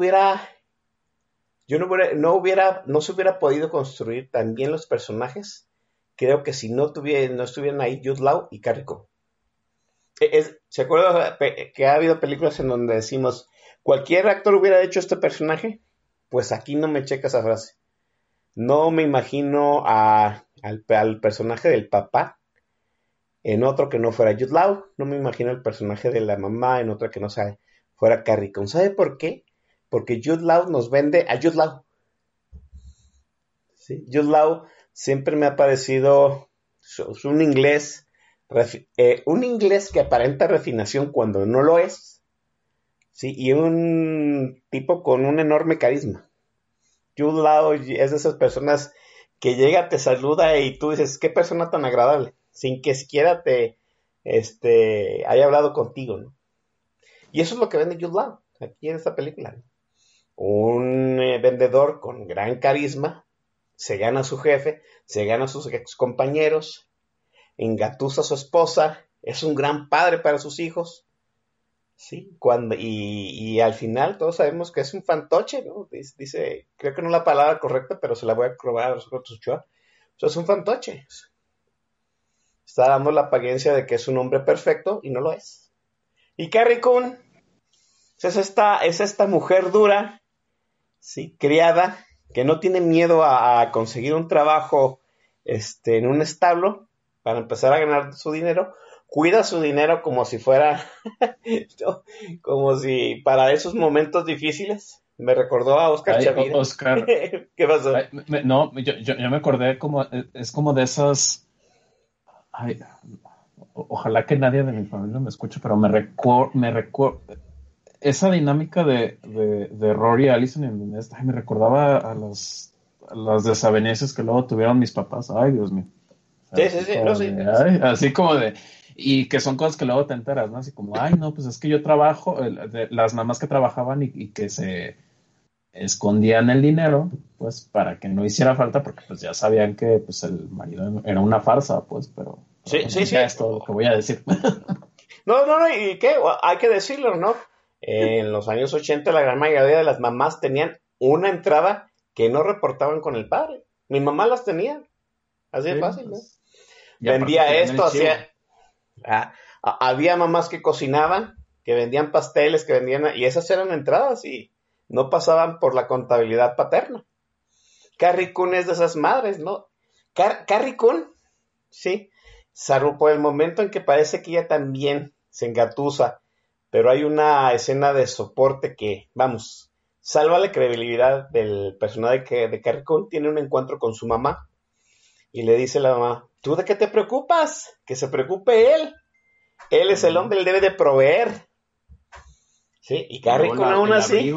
se hubiera podido construir tan bien los personajes, creo que si no estuvieran ahí Jude Law y Carrie Coon. ¿Se acuerdan que ha habido películas en donde decimos cualquier actor hubiera hecho este personaje? Pues aquí no me checa esa frase. No me imagino al personaje del papá en otro que no fuera Jude Law. No me imagino el personaje de la mamá en otro que no fuera Carrie Coon. ¿Sabe por qué? Porque Jude Law nos vende a Jude Law. ¿Sí? Jude Law siempre me ha parecido un inglés que aparenta refinación cuando no lo es. Sí, y un tipo con un enorme carisma. Jude Law es de esas personas que llega, te saluda y tú dices, qué persona tan agradable, sin que siquiera te haya hablado contigo, ¿no? Y eso es lo que vende Jude Law aquí en esta película, ¿no? Un vendedor con gran carisma, se gana a su jefe, se gana a sus ex compañeros, engatusa a su esposa, es un gran padre para sus hijos, ¿sí? Y al final todos sabemos que es un fantoche, ¿no? Dice, creo que no es la palabra correcta, pero se la voy a probar a los otros Ochoa. O sea, es un fantoche. Está dando la apariencia de que es un hombre perfecto y no lo es. Y Carrie Coon es esta mujer dura, ¿sí? Criada, que no tiene miedo a conseguir un trabajo en un establo para empezar a ganar su dinero. Cuida su dinero como si fuera, como si para esos momentos difíciles. Me recordó a Oscar Chavira. Oscar. ¿Qué pasó? Yo me acordé es como de esas. Ay, ojalá que nadie de mi familia me escuche, pero me recuerdo esa dinámica de Rory y Allison en esta, me recordaba a las desavenencias que luego tuvieron mis papás. Ay, Dios mío. Sí. Así como de, y que son cosas que luego te enteras, ¿no? Así como, ay, no, pues es que yo trabajo, las mamás que trabajaban y que se escondían el dinero, pues para que no hiciera falta, porque pues ya sabían que pues el marido era una farsa, pues, pero sí. Es todo lo que voy a decir. No, ¿y qué? Hay que decirlo, ¿no? En los años 80 la gran mayoría de las mamás tenían una entrada que no reportaban con el padre. Mi mamá las tenía. Así de fácil, ¿no? Vendía esto, hacía... había mamás que cocinaban, que vendían pasteles, que vendían... Y esas eran entradas y no pasaban por la contabilidad paterna. Carrie Coon es de esas madres, ¿no? Carrie Coon, sí, salvo por el momento en que parece que ella también se engatusa, pero hay una escena de soporte que, vamos, salva la credibilidad del personaje de Carrie Coon. Tiene un encuentro con su mamá y le dice a la mamá, ¿tú de qué te preocupas? Que se preocupe él. Él es el hombre, él debe de proveer. Sí, y Carrie Coon aún así...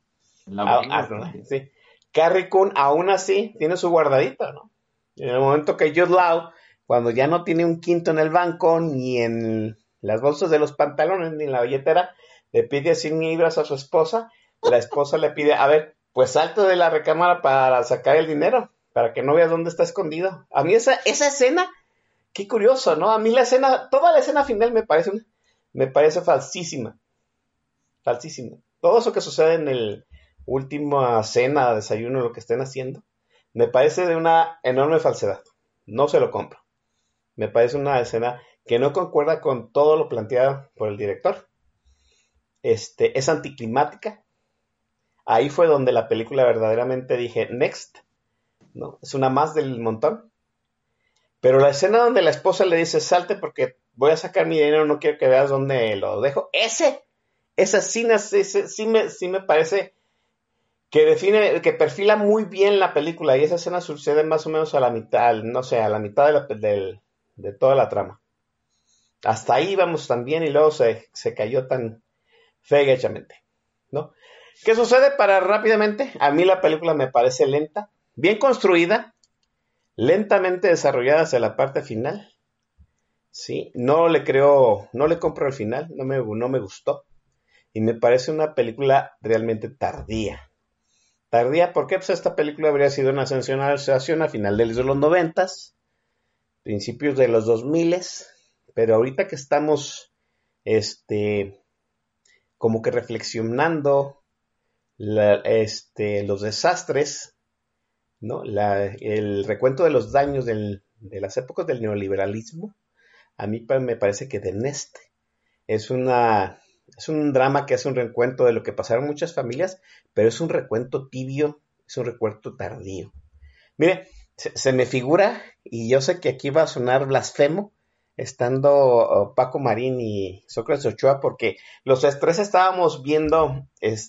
sí. Carrie Coon aún así tiene su guardadito, ¿no? En el momento que Jude Law, cuando ya no tiene un quinto en el banco, ni en las bolsas de los pantalones, ni en la billetera, le pide 100 libras a su esposa, la esposa le pide, a ver, pues salte de la recámara para sacar el dinero, para que no veas dónde está escondido. A mí esa escena, qué curioso, ¿no? A mí toda la escena final me parece falsísima. Falsísima. Todo eso que sucede en el última cena, desayuno, lo que estén haciendo, me parece de una enorme falsedad. No se lo compro. Me parece una escena que no concuerda con todo lo planteado por el director. Es anticlimática. Ahí fue donde la película verdaderamente dije, next, ¿no? Es una más del montón. Pero la escena donde la esposa le dice, salte porque voy a sacar mi dinero, no quiero que veas dónde lo dejo. Esa escena sí me parece que perfila muy bien la película, y esa escena sucede más o menos a la mitad, no sé, a la mitad de toda la trama. Hasta ahí vamos tan bien y luego se cayó tan fegachamente, ¿no? ¿Qué sucede? Para rápidamente, a mí la película me parece lenta, bien construida, lentamente desarrollada hacia la parte final. Sí, no le compro el final, no me gustó. Y me parece una película realmente tardía. Tardía porque pues esta película habría sido una sensación a finales de los 90s, principios de los 2000s, pero ahorita que estamos como que reflexionando los desastres, ¿no? El recuento de los daños de las épocas del neoliberalismo, a mí me parece que The Nest es un drama que hace un recuento de lo que pasaron muchas familias, pero es un recuento tibio, es un recuento tardío. Mire, se me figura, y yo sé que aquí va a sonar blasfemo, estando Paco Marín y Sócrates Ochoa, porque los tres estábamos viendo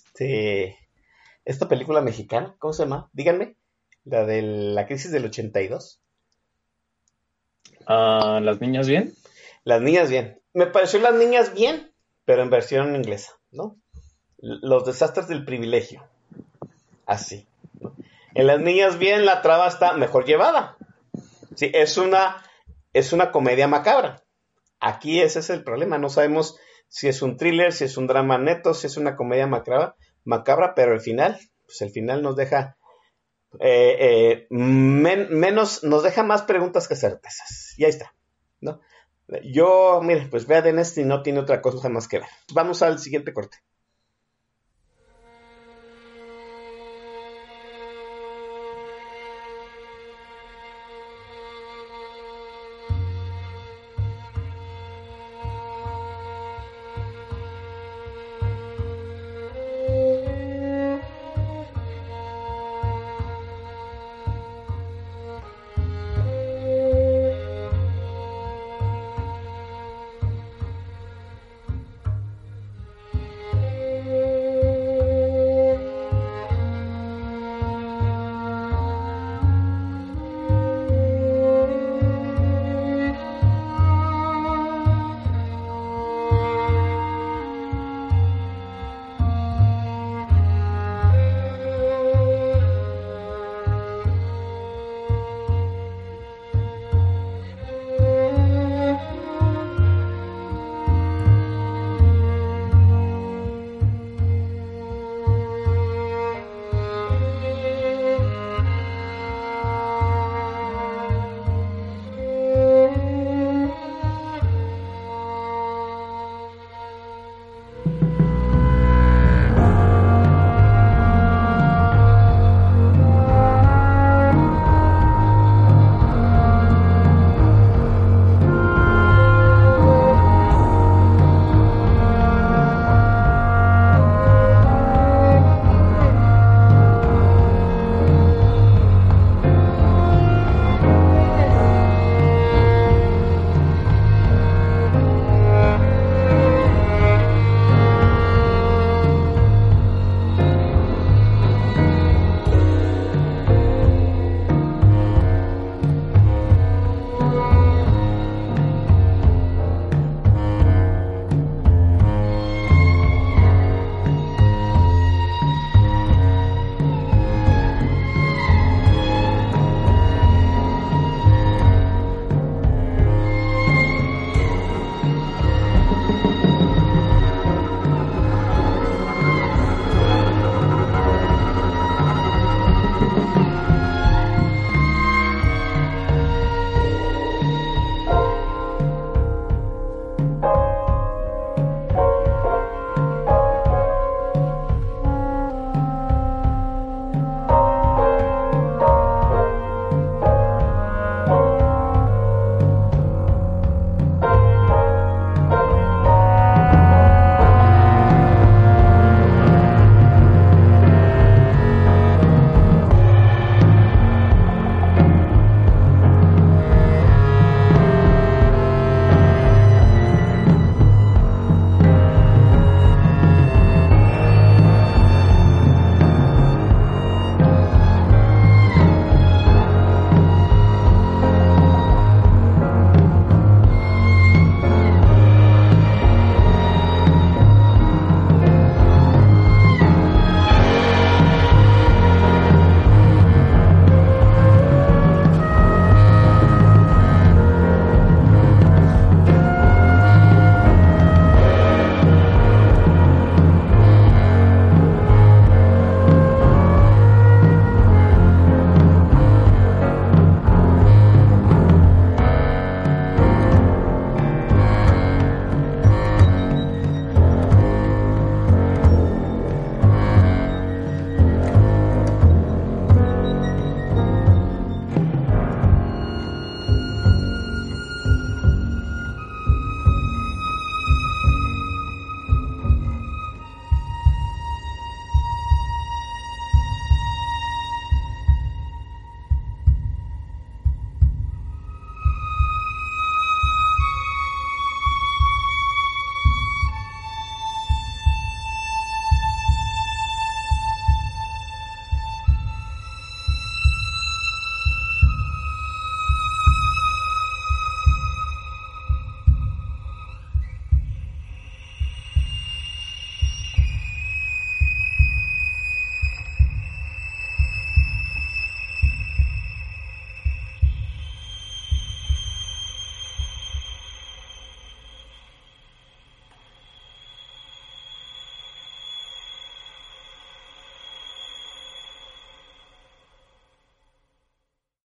esta película mexicana, ¿cómo se llama? Díganme, la de la crisis del 82. ¿Las niñas bien? Las niñas bien. Me pareció Las niñas bien, pero en versión inglesa, ¿no? Los desastres del privilegio. Así. ¿No? En Las niñas bien, la trama está mejor llevada. Sí, es una comedia macabra. Aquí ese es el problema. No sabemos si es un thriller, si es un drama neto, si es una comedia macabra, pero el final nos deja nos deja más preguntas que certezas. Y ahí está, ¿no? Mire, pues vea The Nest y no tiene otra cosa más que ver. Vamos al siguiente corte.